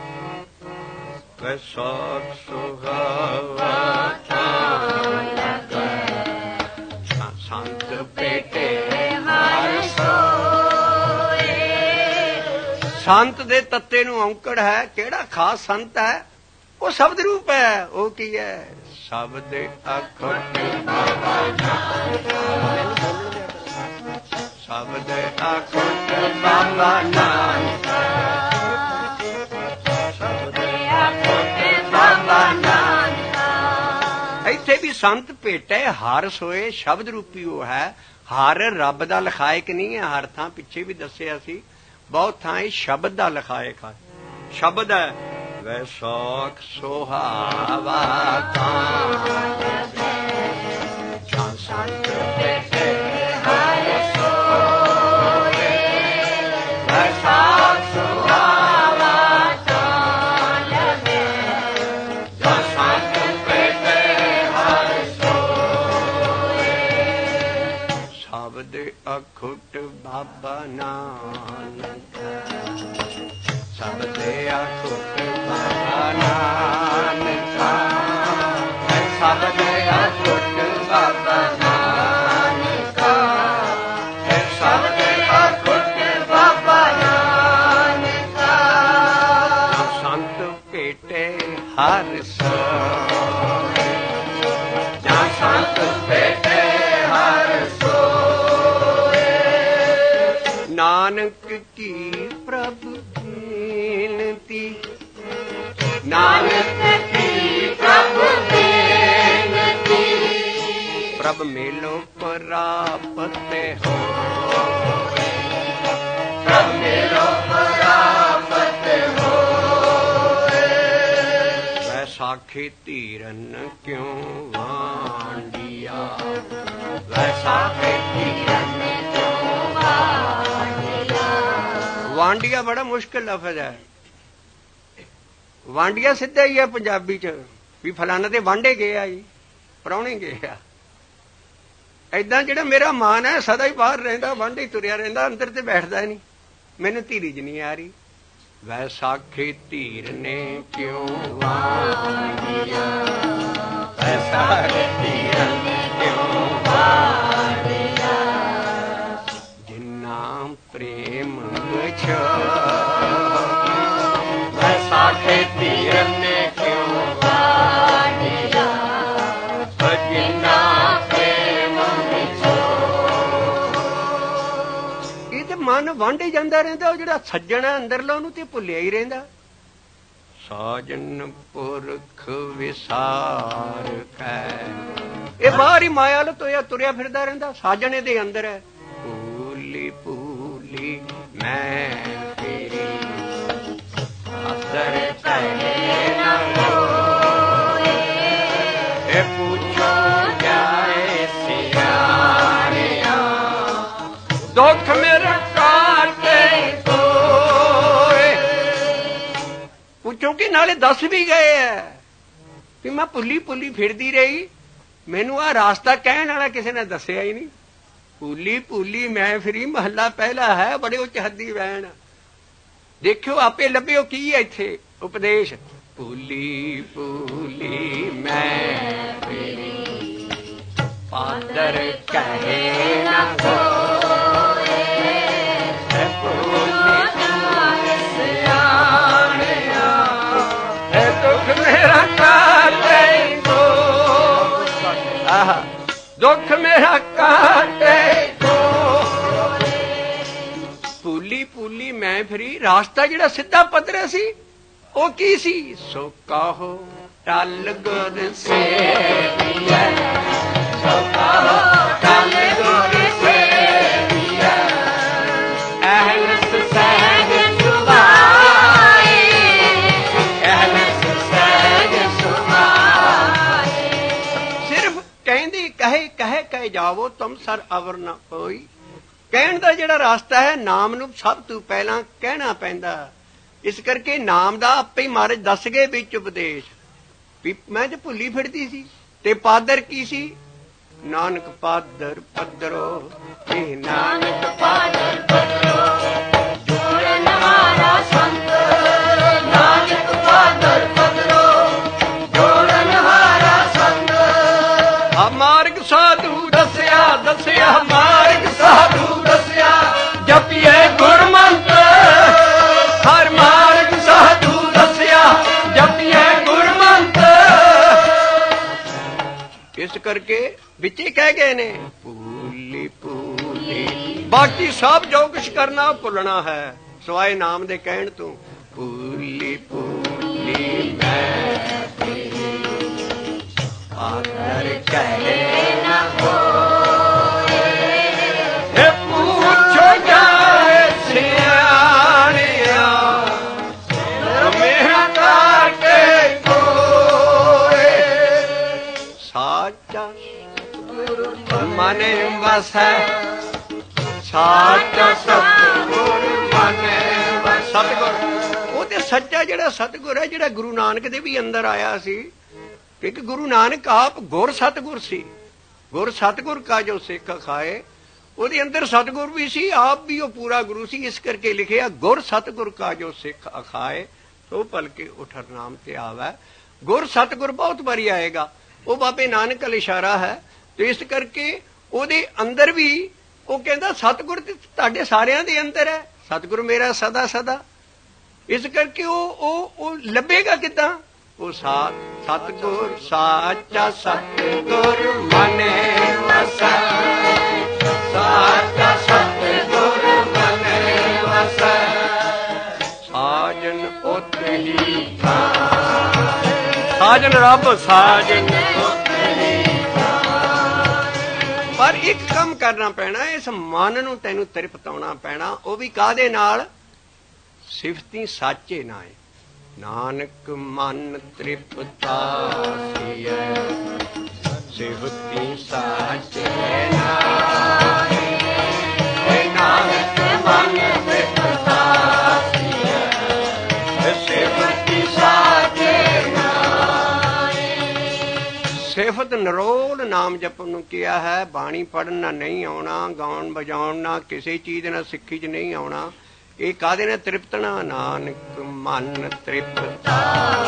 ਵੈਸਾਖ ਸੁਹਾਵਾ ਤਾਂ ਲੱਗੈ ਸੰਤ ਭੇਟੇ ਹਰਿ ਸੋਏ। ਸੰਤ ਦੇ ਤੱਤੇ ਨੂੰ ਔਂਕੜ ਹੈ। ਕਿਹੜਾ ਖਾਸ ਸੰਤ ਹੈ? ਉਹ ਸ਼ਬਦ ਰੂਪ ਹੈ। ਉਹ ਕੀ ਹੈ? ਸ਼ਬਦ ਅਖੁੱਟ ਬਾਬਾ ਨਾਨਕ, ਸ਼ਬਦ ਅਖੁੱਟ ਬਾਬਾ ਨਾਨਕ, ਸ਼ਬਦ ਅਖੁੱਟ ਬਾਬਾ ਨਾਨਕ। ਇੱਥੇ ਵੀ ਸੰਤ ਭੇਟੇ ਹਰ ਸੋਏ ਸ਼ਬਦ ਰੂਪੀ ਉਹ ਹੈ। ਹਰ ਰੱਬ ਦਾ ਲਿਖਾਇਕ ਨਹੀਂ ਹੈ। ਹਰ ਥਾਂ ਪਿੱਛੇ ਵੀ ਦੱਸਿਆ ਸੀ, ਬਹੁਤ ਥਾਂ ਇਹ ਸ਼ਬਦ ਦਾ ਲਿਖਾਇਕ ਹੈ। ਸ਼ਬਦ ਹੈ ਵੈਸਾਖ ਸੁਹਾਵਾ ਜਾਂ ਸੰਤ ਭੇਟੇ ਹਰ ਸੋਏ, ਵੈਸਾਖ ਸੁਹਾਵਾ ਜਾਂ ਸੰਤ ਭੇਟੇ ਹਰ ਸੋਏ। ਸ਼ਬਦ ਅਖੁੱਟ ਬਾਬਾ ਨਾਨਕ, ਸ਼ਬਦ ਅਖੁੱਟ ਬਾਬਾ ਨਾਨਕ, ਸ਼ਬਦ ਅਖੁੱਟ ਬਾਬਾ ਨਾਨਕ, ਸ਼ਬਦ ਅਖੁੱਟ ਬਾਬਾ ਨਾਨਕ। ਸੰਤ ਭੇਟੇ ਹਰ ਸੋਏ, ਜਾਂ ਸੰਤ ਭੇਟੇ ਹਰ ਸੋਏ। ਨਾਨਕ ਕੀ ਪ੍ਰਭ ਬੇਨਤੀ, ਨਾਨਕ ਕੀ ਪ੍ਰਭ ਬੇਨਤੀ, ਪ੍ਰਭ ਮੇਲੋ ਪ੍ਰਾਪਤ ਹੋਏ, ਪ੍ਰਭ ਮੇਲੋ ਪ੍ਰਾਪਤ ਹੋਏ। ਵੈਸਾਖੀ ਧੀਰਨ ਕਿਉਂ ਵਾਂਡੀਆ, ਵੈਸਾਖੀ ਧੀਰਨ ਕਿਉਂ ਵਾਂਡੀਆ। ਵਾਂਡੀਆ ਬੜਾ ਮੁਸ਼ਕਿਲ ਲਫ਼ਜ਼ ਹੈ। ਵਾਂਡੀਆ ਸਿੱਧਾ ਹੀ ਹੈ ਪੰਜਾਬੀ ਚ, ਵੀ ਫਲਾਣਾ ਤੇ ਵਾਂਡੇ ਗਏ ਆ ਜੀ, ਪ੍ਰਾਹੁਣੇ ਗਏ ਆ। ਏਦਾਂ ਜਿਹੜਾ ਮੇਰਾ ਮਾਨ ਹੈ ਸਦਾ ਹੀ ਬਾਹਰ ਰਹਿੰਦਾ, ਵਾਂਡੇ ਹੀ ਤੁਰਿਆ ਰਹਿੰਦਾ, ਅੰਦਰ ਤੇ ਬੈਠਦਾ ਨਹੀਂ। ਮੈਨੂੰ ਧੀਰਜ ਨਹੀਂ ਆ ਰਹੀ। ਵੈਸਾਖੀ ਧੀਰ ਨੇ ਕਿਉਂ ਵਾਂਡੀਆ, ਵੈਸਾਖੀ ਧੀਰ ਨੇ ਕਿਉਂ ਵਾਂਡੀਆ। ਜਿੰਨਾ ਪ੍ਰੇਮ ਵਿਛੋ, ਵੈਸਾਖੀ ਧੀਰ ਨੇ ਕਿਉਂ ਵਾਂਡੀਆ। ਜਿੰਨਾ ਪ੍ਰੇਮ ਵਿਛੋ, ਇਹ ਤੇ ਮਨ ਵਾਂਢੇ ਜਾਂਦਾ ਰਹਿੰਦਾ। ਉਹ ਜਿਹੜਾ ਸੱਜਣ ਹੈ ਅੰਦਰਲਾ ਉਹਨੂੰ ਤੇ ਭੁੱਲਿਆ ਹੀ ਰਹਿੰਦਾ। ਸਾਜਨ ਪੁਰਖ ਵਿਸਾਰ ਕੈ, ਇਹ ਬਾਹਰ ਹੀ ਮਾਇਆ ਲਤ ਹੋਇਆ ਤੁਰਿਆ ਫਿਰਦਾ ਰਹਿੰਦਾ। ਸਾਜਣ ਇਹਦੇ ਅੰਦਰ ਹੈ। ਭੂਲੀ ਭੂਲੀ ਮੈਂ ਤੇਰੀ, ਆਦਰ ਕਹੇ ਨਾ ਹੋਏ। ਇਹ ਪੁੱਛੋ ਜਾਏ ਸਿਆਣਿਆ, ਦੁੱਖ ਮੇਰਾ ਕਾਟੇ ਕੋਏ। ਪੁੱਛੋ ਕਿ ਨਾਲੇ ਦੱਸ ਵੀ ਗਏ ਐ ਵੀ ਮੈਂ ਭੁੱਲੀ ਭੁੱਲੀ ਫਿਰਦੀ ਰਹੀ, ਮੈਨੂੰ ਆਹ ਰਾਸਤਾ ਕਹਿਣ ਵਾਲਾ ਕਿਸੇ ਨੇ ਦੱਸਿਆ ਹੀ ਨਹੀਂ। ਭੂਲੀ ਭੂਲੀ ਮੈਂ ਫਿਰੀ ਮਹੱਲਾ ਪਹਿਲਾ ਹੈ, ਬੜੇ ਉੱਚ ਹੱਦੀ ਵੈਣ। ਦੇਖਿਓ ਆਪੇ ਲੱਭਿਓ ਕੀ ਹੈ ਇੱਥੇ ਉਪਦੇਸ਼। ਭੂਲੀ ਭੂਲੀ ਮੈਂ ਫਿਰੀ, ਪਾਦਰ ਕਹੇ ਨਾ ਹੋਏ। ਭੂਲੀ ਸਿਆਣਿਆ, ਇਹ ਦੁੱਖ ਮੇਰਾ ਕਾਟੇ ਕੋ, ਆਹ ਦੁੱਖ ਮੇਰਾ ਕਾਟੇ ਕੋ। ਭੂਲੀ ਭੂਲੀ ਮੈਂ ਫਿਰੀ, ਰਾਸਤਾ ਜਿਹੜਾ ਸਿੱਧਾ ਪੱਧਰਾ ਸੀ ਉਹ ਕੀ ਸੀ? ਸੋ ਕਾਹੋ ਟਲ ਗੁਰ ਸੇਵੀਐ, ਸੋ ਕਾਹੋ ਟਲ ਗੁਰ ਸੇਵੀਐ। ਅਹਲਸ ਸਹਿਜ ਸੁਭਾਏ, ਅਹਲਸ ਸਹਿਜ ਸੁਭਾਏ। ਸਿਰਫ ਕਹਿੰਦੀ ਕਹੇ ਕਹੇ ਕਹੇ ਜਾਵੋ, ਤੁਮ ਸਰ ਅਵਰ ਨਾ ਹੋਈ। ਕਹਿਣ ਦਾ ਜਿਹੜਾ ਰਾਸਤਾ ਹੈ, ਨਾਮ ਨੂੰ ਸਭ ਤੋਂ ਪਹਿਲਾਂ ਕਹਿਣਾ ਪੈਂਦਾ। ਇਸ ਕਰਕੇ ਨਾਮ ਦਾ ਆਪੇ ਹੀ ਮਹਾਰਾਜ ਦੱਸ ਗਏ ਵਿੱਚ ਉਪਦੇਸ਼ ਵੀ ਮੈਂ ਤੇ ਭੁੱਲੀ ਫਿਰਦੀ ਸੀ। ਤੇ ਪਾਦਰ ਕੀ ਸੀ? ਨਾਨਕ ਪਾਦਰ ਪੱਧਰੋ, ਇਹ ਨਾਨਕ ਪਾਦਰ ਪੱਧਰੋ, ਜੋੜਨ ਹਾਰਾ ਸੰਤ। ਨਾਨਕ ਪਾਦਰ ਪੱਧਰੋ, ਜੋੜਨ ਹਾਰਾ ਸੰਤ। ਆ ਮਾਰਗ ਸਾਧੂ ਦੱਸਿਆ ਦੱਸਿਆ, ਮਾਰਗ ਸਾਧੂ ਦੱਸਿਆ, ਜਪੀਏ ਗੁਰਮੰਤਰ। ਹਰ ਮਾਰਗ ਸਾਧੂ ਦੱਸਿਆ, ਜਪੀਏ ਗੁਰਮੰਤਰ। ਰਹਿ ਗਏ ਨੇ। ਭੂਲੀ ਭੂਲੀ ਬਾਕੀ ਸਭ ਜੋ ਕੁਛ ਕਰਨਾ ਭੁੱਲਣਾ ਹੈ ਸਵਾਏ ਨਾਮ ਦੇ ਕਹਿਣ ਤੋਂ। ਭੂਲੀ ਭੂਲੀ ਮੈਂ ਆਦਰ ਕਹੇ ਨਾ ਹੋਏ, ਪੁੱਛੋ ਜਾਏ ਸਿਆਣਿਆ ਮੇਰਾ ਕਰਕੇ ਕੋਏ। ਸਾਚਾ ਸਤਿਗੁਰ ਮਨੇ ਵਸੈ, ਸਾਚਾ ਸਤਿਗੁਰ ਮਨੇ ਵਸੈ। ਸਤਿਗੁਰ ਉਹ ਤੇ ਸੱਚਾ ਜਿਹੜਾ ਸਤਿਗੁਰ ਹੈ, ਜਿਹੜਾ ਗੁਰੂ ਨਾਨਕ ਦੇ ਵੀ ਅੰਦਰ ਆਇਆ ਸੀ। ਇੱਕ ਗੁਰੂ ਨਾਨਕ ਆਪ ਗੁਰ ਸਤਿਗੁਰ ਸੀ। ਗੁਰ ਸਤਿਗੁਰ ਕਾ ਜੋ ਸਿੱਖ ਖਾਏ, ਉਹਦੇ ਅੰਦਰ ਸਤਿਗੁਰ ਵੀ ਸੀ, ਆਪ ਵੀ ਉਹ ਪੂਰਾ ਗੁਰੂ ਸੀ। ਇਸ ਕਰਕੇ ਲਿਖਿਆ ਗੁਰ ਸਤਿਗੁਰ ਕਾ ਜੋ ਸਿੱਖ ਅਖਾਏ, ਸੋ ਭਲਕੇ ਉਠਰ ਨਾਮ ਤੇ ਆਵੈ। ਗੁਰ ਸਤਿਗੁਰ ਬਹੁਤ ਵਾਰੀ ਆਏਗਾ, ਉਹ ਬਾਬੇ ਨਾਨਕ ਵੱਲ ਇਸ਼ਾਰਾ ਹੈ। ਤੇ ਇਸ ਕਰਕੇ ਉਹਦੇ ਅੰਦਰ ਵੀ ਉਹ ਕਹਿੰਦਾ ਸਤਿਗੁਰ ਤੇ ਤੁਹਾਡੇ ਸਾਰਿਆਂ ਦੇ ਅੰਦਰ ਹੈ, ਸਤਿਗੁਰ ਮੇਰਾ ਸਦਾ ਸਦਾ। ਇਸ ਕਰਕੇ ਉਹ ਲੱਭੇਗਾ ਕਿੱਦਾਂ? ਉਹ ਸਤਿਗੁਰ ਸਾਚਾ ਸਤਿਗੁਰ ਮਨੇ ਵਸੈ, ਸਾਚਾ ਸਤਿਗੁਰ ਮਨੇ ਵਸੈ। ਸਾਜਨ ਉਤੇ ਹੀ ਸਾਜਨ ਰੱਬ, ਸਾਜਨ ਉਤੇ ਹੀ। ਪਰ ਇੱਕ ਕੰਮ ਕਰਨਾ ਪੈਣਾ, ਇਸ ਮਨ ਨੂੰ ਤੈਨੂੰ ਤ੍ਰਿਪਤਾਉਣਾ ਪੈਣਾ। ਉਹ ਵੀ ਕਾਹਦੇ ਨਾਲ? ਸਿਫਤੀ ਸਾਚੇ ਨਾਏ। ਨਾਨਕ ਮਨ ਤ੍ਰਿਪਤਾਸੀਐ, ਸਿਫਤੀ ਸਾਚੇ ਨਾਏ। ਨਾਨਕ ਮਨ ਤ੍ਰਿਪਤਾਸੀਐ, ਸਿਫਤੀ ਸਾਚੇ ਨਾਏ। ਸਿਫਤ ਨਿਰੋਲ ਨਾਮ ਜਪਣ ਨੂੰ ਕਿਹਾ ਹੈ। ਬਾਣੀ ਪੜ੍ਹਨਾ ਨਹੀਂ ਆਉਣਾ, ਗਾਉਣ ਵਜਾਉਣਾ ਕਿਸੇ ਚੀਜ਼ ਨਾਲ ਸਿੱਖੀ 'ਚ ਨਹੀਂ ਆਉਣਾ। ਇਹ ਕਾਹਦੇ ਨਾਲ ਤ੍ਰਿਪਤਣਾ? ਨਾਨਕ ਮਨ ਤ੍ਰਿਪਤਾ,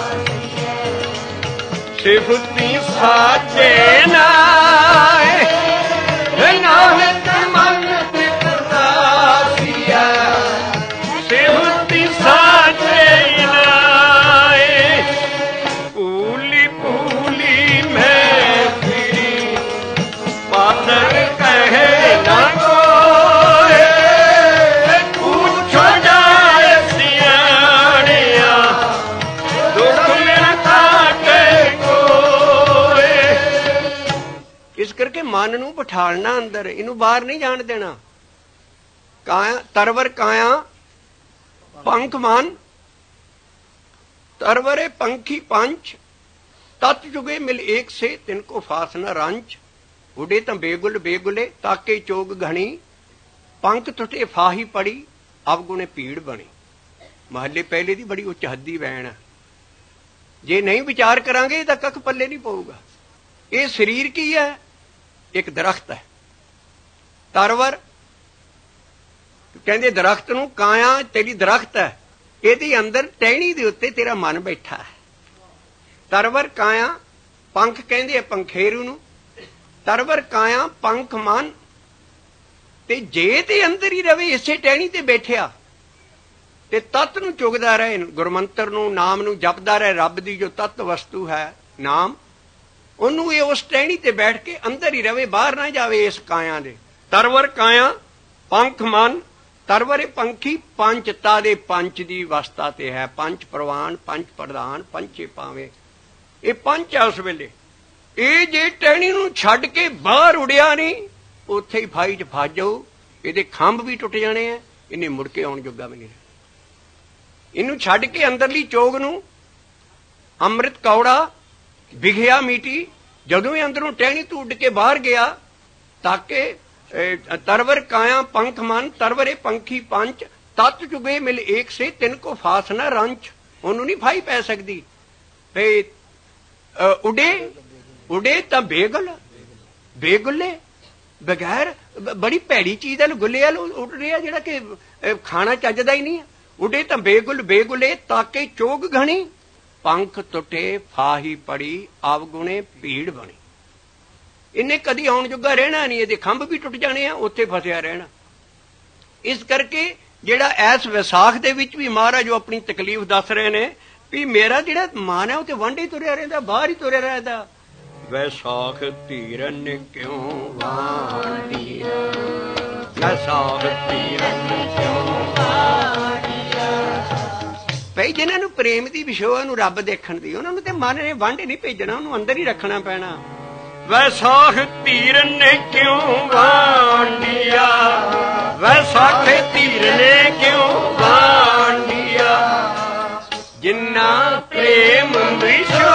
ਸਿਫਤੀ ਸਾਚੇ ਨਾਏ। ਨਾਨਕ ਮਨ ਤ੍ਰਿਪਤਾ ਸੀਐ, ਸਿਫਤੀ ਸਾਚੇ ਨਾਏ। ਭੂਲੀ ਭੂਲੀ ਮੈਂ ਫਿਰੀ, ਪਾਤਰ ਕਹੇ ਨਾ ਕਰਕੇ ਮਨ ਨੂੰ ਬਿਠਾਲਣਾ ਅੰਦਰ, ਇਹਨੂੰ ਬਾਹਰ ਨਹੀਂ ਜਾਣ ਦੇਣਾ। ਕਾਇਆ ਤਰਵਰ ਕਾਇਆ ਪੰਖ ਮਨ, ਤਰਵਰੇ ਪੰਖੀ ਪੰਚ, ਤਤ ਜੁਗੇ ਮਿਲ ਏਕ ਸੇ ਤਿਨ ਕੋ ਫਾਸ ਨ ਰੰਚ। ਉਡੇ ਤਾਂ ਬੇਗੁਲ ਬੇਗੁਲੇ, ਤਾਕੇ ਚੋਗ ਘਣੀ, ਪੰਖ ਟੁੱਟੇ ਫਾਹੀ ਪੜੀ, ਅਵਗੁਣੇ ਭੀੜ ਬਣੀ। ਮਹੱਲੇ ਪਹਿਲੇ ਦੀ ਬੜੀ ਉੱਚ ਹੱਦੀ ਵੈਣ ਹੈ। ਜੇ ਨਹੀਂ ਵਿਚਾਰ ਕਰਾਂਗੇ ਤਾਂ ਕੱਖ ਪੱਲੇ ਨਹੀਂ ਪਊਗਾ। ਇਹ ਸਰੀਰ ਕੀ ਹੈ? ਇੱਕ ਦਰਖਤ ਹੈ। ਤਰਵਰ ਕਹਿੰਦੇ ਦਰਖਤ ਨੂੰ, ਕਾਇਆ ਤੇਰੀ ਦਰਖਤ ਹੈ, ਇਹਦੇ ਅੰਦਰ ਟਹਿਣੀ ਦੇ ਉੱਤੇ ਤੇਰਾ ਮਨ ਬੈਠਾ ਹੈ। ਤਰਵਰ ਕਾਇਆ, ਪੰਖ ਕਹਿੰਦੇ ਆ ਪੰਖੇਰੂ ਨੂੰ। ਤਰਵਰ ਕਾਇਆ ਪੰਖ ਮਨ, ਤੇ ਜੇ ਤੇ ਅੰਦਰ ਹੀ ਰਵੇ, ਇਸੇ ਟਹਿਣੀ ਤੇ ਬੈਠਿਆ, ਤੇ ਤਤ ਨੂੰ ਚੁਗਦਾ ਰਹੇ, ਗੁਰਮੰਤਰ ਨੂੰ, ਨਾਮ ਨੂੰ ਜਪਦਾ ਰਹੇ। ਰੱਬ ਦੀ ਜੋ ਤਤ ਵਸਤੂ ਹੈ ਨਾਮ, ਉਹਨੂੰ ਇਹ ਉਸ ਟਹਿਣੀ ਤੇ ਬੈਠ ਕੇ ਅੰਦਰ ਹੀ ਰਵੇ, ਬਾਹਰ ਨਾ ਜਾਵੇ ਇਸ ਕਾਇਆ ਦੇ। ਤਰਵਰ ਕਾਇਆ ਪੰਖ ਮਨ, ਤਰਵਰੇ ਪੰਖੀ ਪੰਚ, ਤਾਦੇ ਪੰਚ ਦੀ ਅਵਸਥਾ ਤੇ ਹੈ। ਪੰਚ ਪ੍ਰਵਾਨ, ਪੰਚ ਪ੍ਰਧਾਨ, ਪੰਚੇ ਪਾਵੇਂ। ਇਹ ਪੰਚ ਆ ਉਸ ਵੇਲੇ। ਇਹ ਜੇ ਟਹਿਣੀ ਨੂੰ ਛੱਡ ਕੇ ਬਾਹਰ ਉੜਿਆ ਨਹੀਂ, ਉੱਥੇ ਹੀ ਫਾਈ 'ਚ ਫਸ ਜਾਊ। ਇਹਦੇ ਖੰਭ ਵੀ ਟੁੱਟ ਜਾਣੇ ਆ, ਇਹਨੇ ਮੁੜ ਕੇ ਆਉਣ ਜੋਗਾ ਵੀ ਨਹੀਂ। ਇਹਨੂੰ ਛੱਡ ਕੇ ਅੰਦਰਲੀ ਚੋਗ ਨੂੰ, ਅੰਮ੍ਰਿਤ ਕੌੜਾ ਵਿਘਿਆ ਮੀਟੀ, ਜਦੋਂ ਹੀ ਅੰਦਰੋਂ ਟਹਿਣੀ ਤੋਂ ਉੱਡ ਕੇ ਬਾਹਰ ਗਿਆ, ਤਾਕੇ ਤਰਵਰ ਕਾਇਆ ਪੰਖ ਮਨ, ਤਰਵਰੇ ਪੰਖੀ ਪੰਚ, ਤਤ ਜੁਗੇ ਮਿਲ ਏਕ ਸੇ ਤਿਨ ਕੋ ਫਾਸ ਨ ਰੰਚ। ਉਹਨੂੰ ਨਹੀਂ ਫਾਈ ਪੈ ਸਕਦੀ। ਤੇ ਉਡੇ ਤਾਂ ਬੇਗੁਲ ਬੇਗੁੱਲੇ, ਬਗੈਰ ਬੜੀ ਭੈੜੀ ਚੀਜ਼ ਵੱਲ, ਗੁੱਲੇ ਵੱਲ ਉੱਡ ਰਿਹਾ, ਜਿਹੜਾ ਕਿ ਖਾਣਾ ਚੱਜਦਾ ਹੀ ਨਹੀਂ ਹੈ। ਉਡੇ ਤਾਂ ਬੇਗੁਲ ਬੇਗੁਲੇ, ਤਾਕੇ ਚੋਗ ਘਣੀ, ਪੰਖ ਟੁੱਟੇ ਫਾਹੀ ਪੜੀ, ਅਵਗੁਣੇ ਭੀੜ ਬਣੀ। ਇਹਨੇ ਕਦੀ ਆਉਣ ਜੋਗਾ ਰਹਿਣਾ ਨਹੀਂ, ਇਹਦੇ ਖੰਭ ਵੀ ਟੁੱਟ ਜਾਣੇ ਆ, ਉੱਥੇ ਫਸਿਆ ਰਹਿਣਾ। ਇਸ ਕਰਕੇ ਜਿਹੜਾ ਐਸ ਵਿਸਾਖ ਦੇ ਵਿੱਚ ਵੀ ਮਹਾਰਾਜ ਜੋ ਆਪਣੀ ਤਕਲੀਫ ਦੱਸ ਰਹੇ ਨੇ ਵੀ ਮੇਰਾ ਜਿਹੜਾ ਮਨ ਹੈ ਉਹ ਤੇ ਵਾਂਢੇ ਤੁਰਿਆ ਰਹਿੰਦਾ, ਬਾਹਰ ਹੀ ਤੁਰਿਆ ਰਹਿੰਦਾ। ਵੈਸਾਖ ਧੀਰਨ ਕਿਉਂ ਵਾਂਡੀਆ, ਵੈਸਾਖ ਧੀਰਨ ਕਿਉਂ ਵਾਂਡੀਆ। ਭਈ ਜਿਹਨਾਂ ਨੂੰ ਪ੍ਰੇਮ ਦੀ ਵਿਸ਼ੋਆ ਨੂੰ ਰੱਬ ਦੇਖਣ ਦੀ, ਉਹਨਾਂ ਨੂੰ ਤੇ ਮਨ ਨੇ ਵਾਂਢੇ ਨਹੀਂ ਭੇਜਣਾ, ਉਹਨੂੰ ਅੰਦਰ ਹੀ ਰੱਖਣਾ ਪੈਣਾ। ਵੈਸਾਖ ਧੀਰਨ ਨੇ ਕਿਉਂ ਵਾਂਡੀਆ, ਵੈਸਾਖ ਧੀਰਨ ਨੇ ਕਿਉਂ ਵਾਂਡੀਆ। ਜਿੰਨਾ ਪ੍ਰੇਮ ਵਿਸ਼ੋ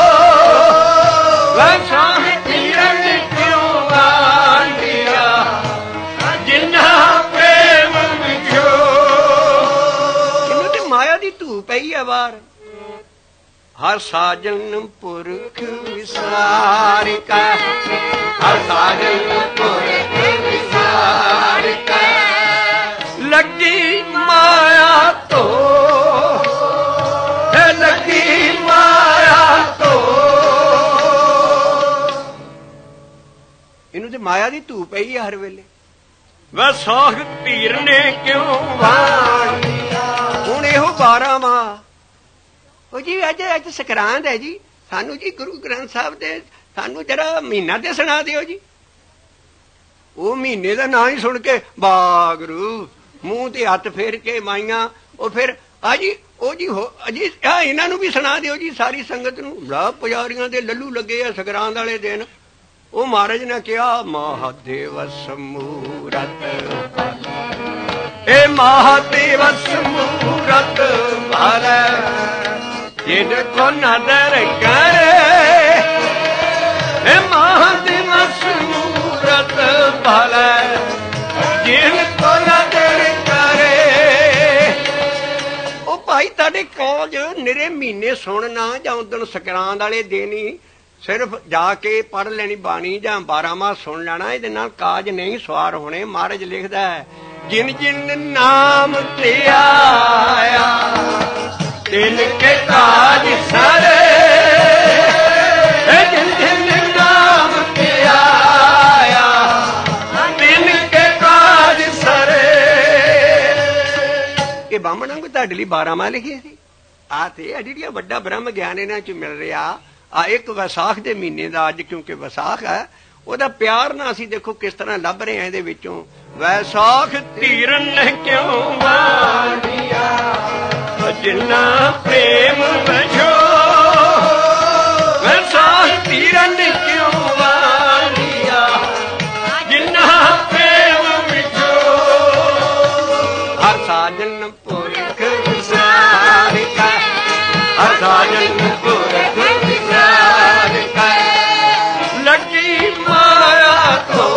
ਵੈਸਾਖ ਧੀਰਨ ਕਿਉਂ ਵਾਂਡੀਆ, ਜਿੰਨਾ ਪ੍ਰੇਮ ਵਿਸ਼ੋ। ਇਹਨੂੰ ਤੇ ਮਾਇਆ ਦੀ ਧੂ ਪਈ ਆ ਬਾਹਰ। ਹਰ ਸਾਜਨ ਪੁਰਖ ਵਿਸਾਰ ਕੈ, ਹਰ ਸਾਜਨ ਪੁਰਖ ਵਿਸਾਰ ਕੈ। ਲੱਗੀ ਮਾਇਆ ਧੋ, ਲੱਗੀ ਮਾਇਆ ਧੋ। ਇਹਨੂੰ ਤੇ ਮਾਇਆ ਦੀ ਧੂ ਪਈ ਆ ਹਰ ਵੇਲੇ। ਵੈਸਾਖ ਧੀਰ ਨੇ ਕਿਉਂ ਵਾਂਡੀਆ। ਹੁਣ ਇਹੋ 12 ਮਾਹ। ਉਹ ਜੀ ਅੱਜ ਸੰਕਰਾਂਤ ਹੈ ਜੀ, ਸਾਨੂੰ ਜੀ ਗੁਰੂ ਗ੍ਰੰਥ ਸਾਹਿਬ ਦੇ ਸਾਨੂੰ ਜਰਾ ਮਹੀਨਾ ਤੇ ਸੁਣਾ ਦਿਓ ਜੀ। ਉਹ ਮਹੀਨੇ ਦਾ ਨਾਂ ਹੀ ਸੁਣ ਕੇ ਵਾਹਿਗੁਰੂ ਮੂੰਹ ਤੇ ਹੱਥ ਫੇਰ ਕੇ ਮਾਈਆਂ। ਉਹ ਫਿਰ ਜੀ ਉਹ ਜੀ ਅਜੀ ਇਹਨਾਂ ਨੂੰ ਵੀ ਸੁਣਾ ਦਿਓ ਜੀ ਸਾਰੀ ਸੰਗਤ ਨੂੰ। ਲਾ ਪੁਜਾਰੀਆਂ ਦੇ ਲੱਲੂ ਲੱਗੇ ਆ ਸੰਗਰਾਂਦ ਵਾਲੇ ਦਿਨ। ਉਹ ਮਹਾਰਾਜ ਨੇ ਕਿਹਾ ਮਹਾਦੇਵਸ ਮੂਰਤ, ਇਹ ਮਹਾਦੇਵਸ ਮੂਰਤ ਭਾਲੈ, ਜਿਨ ਕੋ ਨਦਰ ਕਰੇ। ਇਹ ਮਹਾਦੇਵਸ ਮੂਰਤ ਭਾਲੈ, ਜਿਨ ਕੋ ਨਦਰ ਕਰੇ। ਉਹ ਭਾਈ ਤੁਹਾਡੇ ਕਾਲਜ ਨਿਰੇ ਮਹੀਨੇ ਸੁਣਨਾ ਜਾਂ ਉਦਣ ਸੰਕਰਾਂਤ ਵਾਲੇ ਦਿਨ ਹੀ ਸਿਰਫ ਜਾ ਕੇ ਪੜ੍ਹ ਲੈਣੀ ਬਾਣੀ ਜਾਂ 12 ਮਾਹ ਸੁਣ ਲੈਣਾ, ਇਹਦੇ ਨਾਲ ਕਾਜ ਨਹੀਂ ਸਵਾਰ ਹੋਣੇ। ਮਹਾਰਾਜ ਲਿਖਦਾ ਹੈ ਜਿਨ ਜਿਨ ਨਾਮ ਤੇ ਆਇਆ, ਤਿਨ ਕੇ ਕਾਜ ਸਾਰੇ। ਜਿਨ ਜਿਨ ਨਾਮ ਤੇ ਆਇਆ, ਤਿਨ ਕੇ ਕਾਜ ਸਾਰੇ। ਇਹ ਬਾਹਮਣਾਂ ਕੋ ਤੁਹਾਡੇ ਲਈ 12 ਮਾਹ ਲਿਖੇ ਸੀ। ਆ ਤੇ ਜਿਹੜੀਆਂ ਵੱਡਾ ਬ੍ਰਹਮ ਗਿਆਨ ਇਹਨਾਂ ਚ ਮਿਲ ਰਿਹਾ। ਆ ਇੱਕ ਵਿਸਾਖ ਦੇ ਮਹੀਨੇ ਦਾ ਅੱਜ ਕਿਉਂਕਿ ਵਿਸਾਖ ਹੈ, ਉਹਦਾ ਪਿਆਰ ਨਾ ਅਸੀਂ ਦੇਖੋ ਕਿਸ ਤਰ੍ਹਾਂ ਲੱਭ ਰਹੇ ਹਾਂ ਇਹਦੇ ਵਿੱਚੋਂ। ਵੈਸਾਖ ਧੀਰਨ ਕਿਉਂ ਵਾਂਡੀਆ, ਜਿੰਨਾ ਪ੍ਰੇਮ ਵਜੋ। ਵੈਸਾਖ ਧੀਰਨ ਕਿਉਂ ਵਾਂਡੀਆ, ਜਿੰਨਾ ਪ੍ਰੇਮ ਵਜੋ। ਹਰ ਸਾਜਨ ਪੁਰਖ ਵਿਸਾਰ ਕੈ, ਹਰ ਸਾਜਨ ਪੁਰਖ ਵਿਸਾਰ ਕੈ। ਲੱਗੀ ਮਾਇਆ ਧੋ,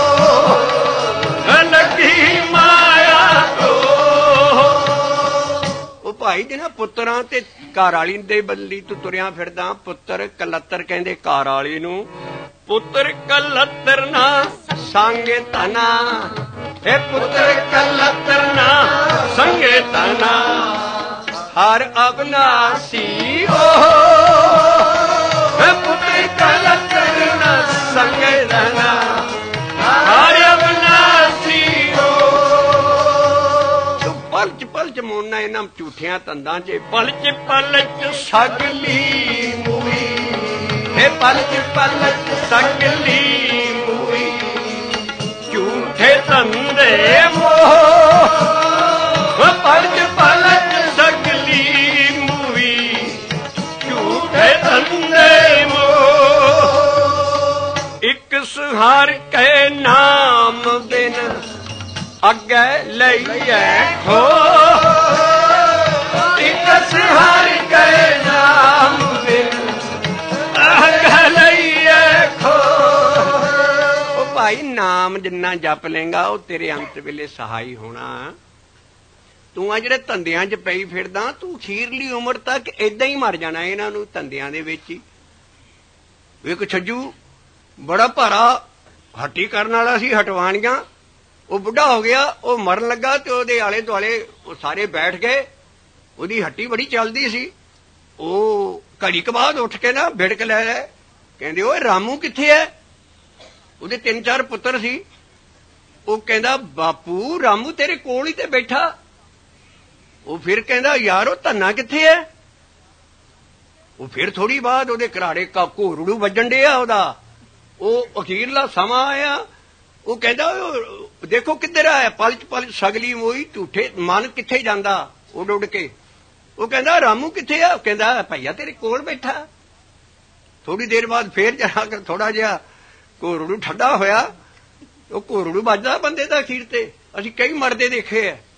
ਲੱਗੀ ਮਾਇਆ ਧੋ। ਉਹ ਭਾਈ ਜਿਹਨਾਂ ਪੁੱਤਰਾਂ ਤੇ ਘਰ ਵਾਲੀ ਦੇ ਬਦਲੀ ਤੂੰ ਤੁਰਿਆ ਫਿਰਦਾ। ਪੁੱਤਰ ਕਲੱਤਰ ਕਹਿੰਦੇ ਘਰ ਵਾਲੀ ਨੂੰ। ਪੁੱਤਰ ਕਲੱਤਰ ਨਾ ਸੰਗੇ ਤਨਾ, ਇਹ ਪੁੱਤਰ ਕਲੱਤਰ ਨਾ ਸੰਗੇ ਤਨਾ। ਹਰ ਅਬਨਾਸੀ ਓ ਪੁੱਤਰ ਕਲੱਤਰ ਨਾ ਸੰਗੇ ਤਨਾ। ਹਰ ਅਬਨਾਸੀ ਓ। ਤੂੰ ਪਲ ਚ ਮੋੜਨਾ ਇਹਨਾਂ ਝੂਠਿਆਂ ਤੰਦਾਂ ਚ। ਪਲ ਚ ਸਗਲੀ ਮੂਈ, ਇਹ ਪਲ ਚ ਸਗਲੀ ਮੂਈ। ਝੂਠੇ ਧੰਦੇ ਮੋਹ, ਪਲ ਚ ਸਗਲੀ ਮੂਈ। ਝੂਠੇ ਧੰਦੇ ਮੋਹ। ਇੱਕ ਸੁਹਾਰ ਕੇ ਨਾਮ ਬਿਨ ਅੱਗੇ ਲਈਏ ਖੋ। ਇੱਕ ਸੁਹਾਰ ਕੇ ਨਾਮ ਬਿਨ ਅੱਗੇ ਲਈਏ ਖੋ। ਉਹ ਭਾਈ ਨਾਮ ਜਿੰਨਾ ਜਪ ਲੇਗਾ ਉਹ ਤੇਰੇ ਅੰਤ ਵੇਲੇ ਸਹਾਈ ਹੋਣਾ। ਤੂੰ ਆ ਜਿਹੜੇ ਧੰਦਿਆਂ 'ਚ ਪਈ ਫਿਰਦਾ, ਤੂੰ ਅਖੀਰਲੀ ਉਮਰ ਤੱਕ ਏਦਾਂ ਹੀ ਮਰ ਜਾਣਾ ਇਹਨਾਂ ਨੂੰ ਧੰਦਿਆਂ ਦੇ ਵਿੱਚ ਹੀ। ਇੱਕ ਛੱਜੂ ਬੜਾ ਭਾਰਾ ਹੱਟੀ ਕਰਨ ਵਾਲਾ ਸੀ, ਹਟਵਾਣੀਆਂ। ਉਹ ਬੁੱਢਾ ਹੋ ਗਿਆ, ਉਹ ਮਰਨ ਲੱਗਾ ਤੇ ਉਹਦੇ ਆਲੇ ਦੁਆਲੇ ਉਹ ਸਾਰੇ ਬੈਠ ਗਏ। ਉਹਦੀ ਹੱਟੀ ਬੜੀ ਚੱਲਦੀ ਸੀ। ਉਹ ਘੜੀ ਕੁ ਬਾਅਦ ਉੱਠ ਕੇ ਨਾ ਬਿੜਕ ਲੈ ਲੈ, ਕਹਿੰਦੇ ਓਏ ਰਾਮੂ ਕਿੱਥੇ ਹੈ? ਉਹਦੇ 3-4 ਪੁੱਤਰ ਸੀ। ਉਹ ਕਹਿੰਦਾ ਬਾਪੂ ਰਾਮੂ ਤੇਰੇ ਕੋਲ ਹੀ ਤੇ ਬੈਠਾ। ਉਹ ਫਿਰ ਕਹਿੰਦਾ ਯਾਰ ਉਹ ਧੰਨਾ ਕਿੱਥੇ ਹੈ? ਉਹ ਫਿਰ ਥੋੜੀ ਬਾਅਦ ਉਹਦੇ ਘਰਾੜੇ ਕਾ ਘੋਰੜੂ ਵੱਜਣ ਡਿਆ ਉਹਦਾ। ਉਹ ਅਖੀਰਲਾ ਸਮਾਂ ਆਇਆ, ਉਹ ਕਹਿੰਦਾ ਦੇਖੋ ਕਿੱਧਰ ਆਇਆ, ਪਲਚ ਪਲਚ ਸਗਲੀ ਮੋਈ ਝੂਠੇ ਮਨ ਕਿੱਥੇ ਜਾਂਦਾ ਉੱਡ ਉੱਡ ਕੇ। ਉਹ ਕਹਿੰਦਾ ਰਾਮੂ ਕਿੱਥੇ ਆ? ਉਹ ਕਹਿੰਦਾ ਭਈਆ ਤੇਰੇ ਕੋਲ ਬੈਠਾ। ਥੋੜੀ ਦੇਰ ਬਾਅਦ ਫੇਰ ਜਾ ਕੇ ਥੋੜਾ ਜਿਹਾ ਘੋਰੜੂ ਠੰਡਾ ਹੋਇਆ। ਉਹ ਘੋਰੜੂ ਵੱਜਦਾ ਬੰਦੇ ਦਾ ਅਖੀਰ ਤੇ, ਅਸੀਂ ਕਈ ਮਰਦੇ ਦੇਖੇ ਆ।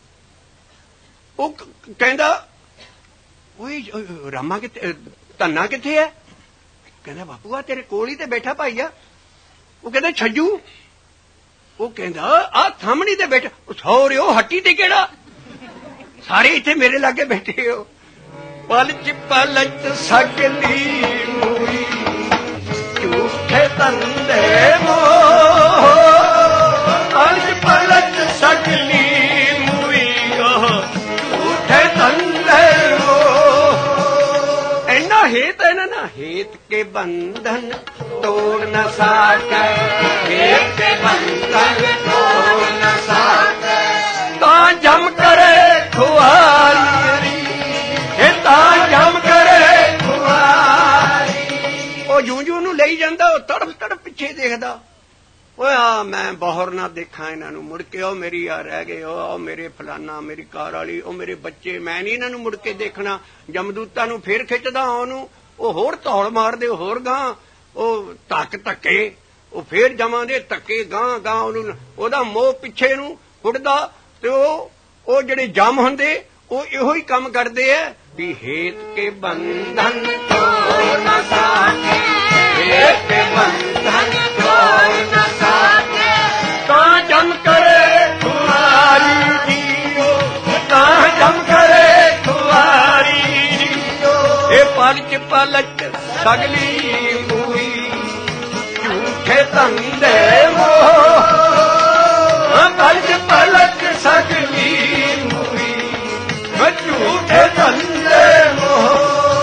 ਉਹ ਕਹਿੰਦਾ ਓਏ ਰਾਮਾ ਕਿੱਥੇ, ਧੰਨਾ ਕਿੱਥੇ ਹੈ? ਕਹਿੰਦਾ ਬਾਪੂ ਆ ਤੇਰੇ ਕੋਲ ਹੀ ਤੇ ਬੈਠਾ ਭਾਈ ਆ। ਉਹ ਕਹਿੰਦਾ ਛੱਜੂ। ਉਹ ਕਹਿੰਦਾ ਆ ਸਾਹਮਣੀ ਤੇ ਬੈਠਾ। ਸੌਰੇ ਉਹ ਹੱਟੀ ਤੇ ਕਿਹੜਾ, ਸਾਰੇ ਇੱਥੇ ਮੇਰੇ ਲਾਗੇ ਬੈਠੇ ਹੋ। ਪਲਚ ਪਲਚ ਸਗਲੀ ਮੂਈ ਝੂਠੇ ਧੰਦੇ ਮੋਹ, ਪਲਚ ਪਲਚ ਸਗਲੀ ਮੂਈ ਝੂਠੇ ਧੰਦੇ ਮੋਹ। ਇੰਨਾ ਹੇਤ ਹੈ ਨਾ, ਹੇਤ ਕੇ ਬੰਧਨ ਤੋੜ न साकै, हेत के बंधन तोड़ न साकै। तां जम करे खुआरी, तां जम करे खुआरी। ਉਹ ਜੂੰ ਨੂੰ ਲਈ ਜਾਂਦਾ, ਉਹ ਤੜਪ ਤੜਪ ਪਿੱਛੇ ਦੇਖਦਾ। ਓਏ ਆ ਮੈਂ ਬਾਹਰ ਨਾ ਦੇਖਾਂ ਇਹਨਾਂ ਨੂੰ, ਮੁੜ ਕੇ ਉਹ ਮੇਰੀ ਆ ਰਹਿ ਗਏ, ਉਹ ਮੇਰੇ ਫਲਾਨਾ, ਮੇਰੀ ਕਾਰ ਵਾਲੀ, ਉਹ ਮੇਰੇ ਬੱਚੇ, ਮੈਂ ਨਹੀਂ ਇਹਨਾਂ ਨੂੰ ਮੁੜ ਕੇ ਦੇਖਣਾ। ਜਮਦੂਤਾਂ ਨੂੰ ਫੇਰ ਖਿੱਚਦਾ ਉਹਨੂੰ, ਉਹ ਹੋਰ ਧੌਲ ਮਾਰਦੇ ਹੋਰ ਗਾਂ, ਉਹ ਧੱਕੇ ਉਹ ਫੇਰ ਜਮਾਂ ਦੇ ਧੱਕੇ ਗਾਂ ਗਾਂ ਉਹਨੂੰ, ਉਹਦਾ ਮੋਹ ਪਿੱਛੇ ਨੂੰ ਉੱਡਦਾ। ਤੇ ਉਹ ਜਿਹੜੇ ਜਮ ਹੁੰਦੇ ਉਹ ਇਹੋ ਹੀ ਕੰਮ ਕਰਦੇ ਐ ਵੀ ਹੇਤ ਕੇ ਬੰਧਨ ਤੋੜ ਨਾ ਸਾਕੇ, ਹੇਤ ਕੇ ਬੰਧਨ ਤੋੜ ਨਾ ਸਾਕੇ। ਤਾਂ ਜਮ ਕਰੇ ਖੁਆਰੀ ਜੀਓ, ਤਾਂ ਜਮ ਕਰੇ ਖੁਆਰੀ ਜੀਓ। ਇਹ ਪਲਚ ਪਲਚ ਸਗਲੀ ਮੂਈ ਝੂਠੇ ਧੰਦੇ ਮੋਹ, ਪਲਚ ਪਲਚ ਸਗਲੀ ਮੂਈ ਝੂਠੇ ਧੰਦੇ ਮੋਹ।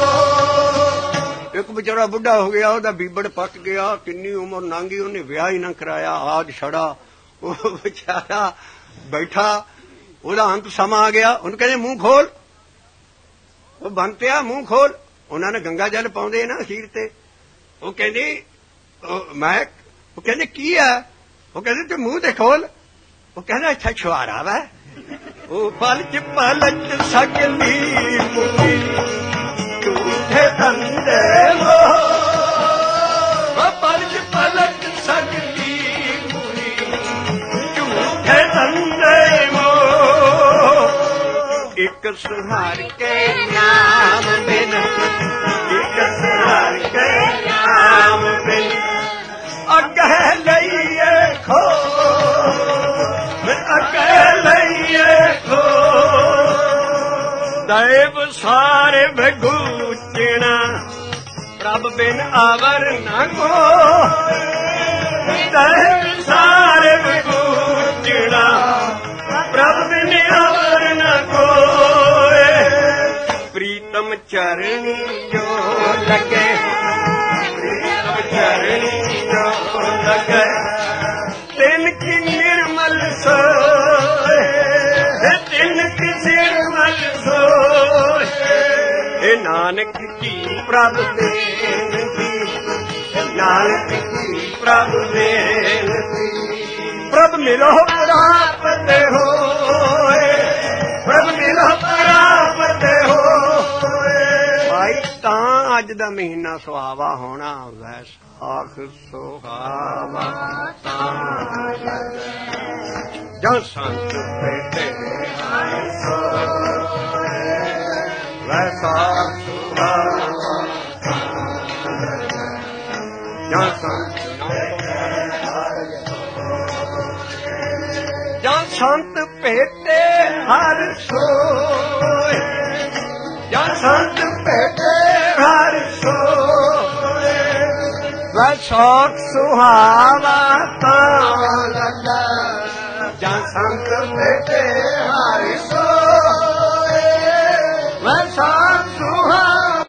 ਇੱਕ ਵਿਚਾਰਾ ਬੁੱਢਾ ਹੋ ਗਿਆ, ਉਹਦਾ ਬੀਬੜ ਪੱਕ ਗਿਆ, ਕਿੰਨੀ ਉਮਰ ਲੰਘੀ, ਉਹਨੇ ਵਿਆਹ ਹੀ ਨਾ ਕਰਾਇਆ, ਆਜ ਛੜਾ। ਉਹ ਵਿਚਾਰਾ ਬੈਠਾ, ਉਹਦਾ ਅੰਤ ਸਮਾਂ ਆ ਗਿਆ। ਉਹਨੂੰ ਕਹਿੰਦੇ ਮੂੰਹ ਖੋਲ। ਉਹ ਬੰਦ ਪਿਆ, ਮੂੰਹ ਖੋਲ। ਉਹਨਾਂ ਨੇ ਗੰਗਾ ਜਲ ਪਾਉਂਦੇ ਨਾ ਅਖੀਰ ਤੇ। ਉਹ ਕਹਿੰਦੇ ਉਹ ਕਹਿੰਦੇ ਕੀ ਆ? ਉਹ ਕਹਿੰਦੇ ਤੂੰ ਮੂੰਹ ਤੇ ਖੋਲ। ਉਹ ਕਹਿੰਦਾ ਅੱਛਾ ਛੁਆਰਾ ਵਾ। ਉਹ ਪਲਚ ਪਲਚ ਸਗਲੀ ਮੂਈ ਝੂਠੇ ਧੰਦੇ ਮੋਹ, ਪਲਚ ਪਲਚ ਸਗਲੀ ਮੂਈ ਝੂਠੇ ਧੰਦੇ ਮੋਹ। ਇੱਕ ਸੁਹਾਰ ਕੇ ਨਾਮ ਬਿਨ, ਇੱਕ ਸੁਹਾਰ ਕੇ ਨਾਮ ਬਿਨ ਅੱਗੇ ਲਈਏ ਖੋ, ਅੱਗੇ ਲਈਏ ਖੋ। ਦੈਵ ਸਾਰੇ ਭਗੂਚਣਾ, ਪ੍ਰਭ ਬਿਨ ਆਵਰ ਨਾ ਕੋ। ਦੈਵ ਸਾਰੇ ਭਗੂਚਣਾ, ਪ੍ਰਭ ਬਿਨ ਆਵਰ ਨਾ ਕੋਏ। ਪ੍ਰੀਤਮ ਚਰਣੀ ਜੋ ਲਗੇ, ਪ੍ਰੀਤਮ ਚਰਣੀ ਜੋ ਲਗੇ। ਤਿਨ ਕੀ ਨਿਰਮਲ ਸੋਏ, ਤਿਨ ਕੀ ਨਿਰਮਲ ਸੋਏ। ਇਹ ਨਾਨਕ ਕੀ ਪ੍ਰਭ ਬੇਨਤੀ, ਨਾਨਕ ਕੀ ਪ੍ਰਭ ਬੇਨਤੀ। ਪ੍ਰਭ ਮਿਲੋ ਪ੍ਰਾਪਤ ਹੋਏ, ਪ੍ਰਭ ਮਿਲੋ ਪ੍ਰਾਪਤ ਹੋਏ। ਭਾਈ ਤਾਂ ਅੱਜ ਦਾ ਮਹੀਨਾ ਸੁਹਾਵਾ ਹੋਣਾ, ਵੈਸਾਖ ਸੁਹਾਵਾ ਤਾਂ ਜਦ ਸੰਤ ਬੈਠੇ ਹਰਿ ਸੋਏ। ਵੈਸਾਖ ਸੁਹਾਵਾ ਜਦ ਸੰਤ ਸੰਤ ਭੇਟੇ ਹਰ ਸੋਏ, ਜਦ ਸੰਤ ਭੇਟੇ ਹਰ ਸੋਏ। ਵੈਸਾਖ ਸੁਹਾਵਾ ਤਾਂ ਲੱਗਾ, ਜਦ ਸੰਤ ਭੇਟੇ ਹਰ ਸੋਏ। ਵੈਸਾਖ ਸੁਹਾਵਾ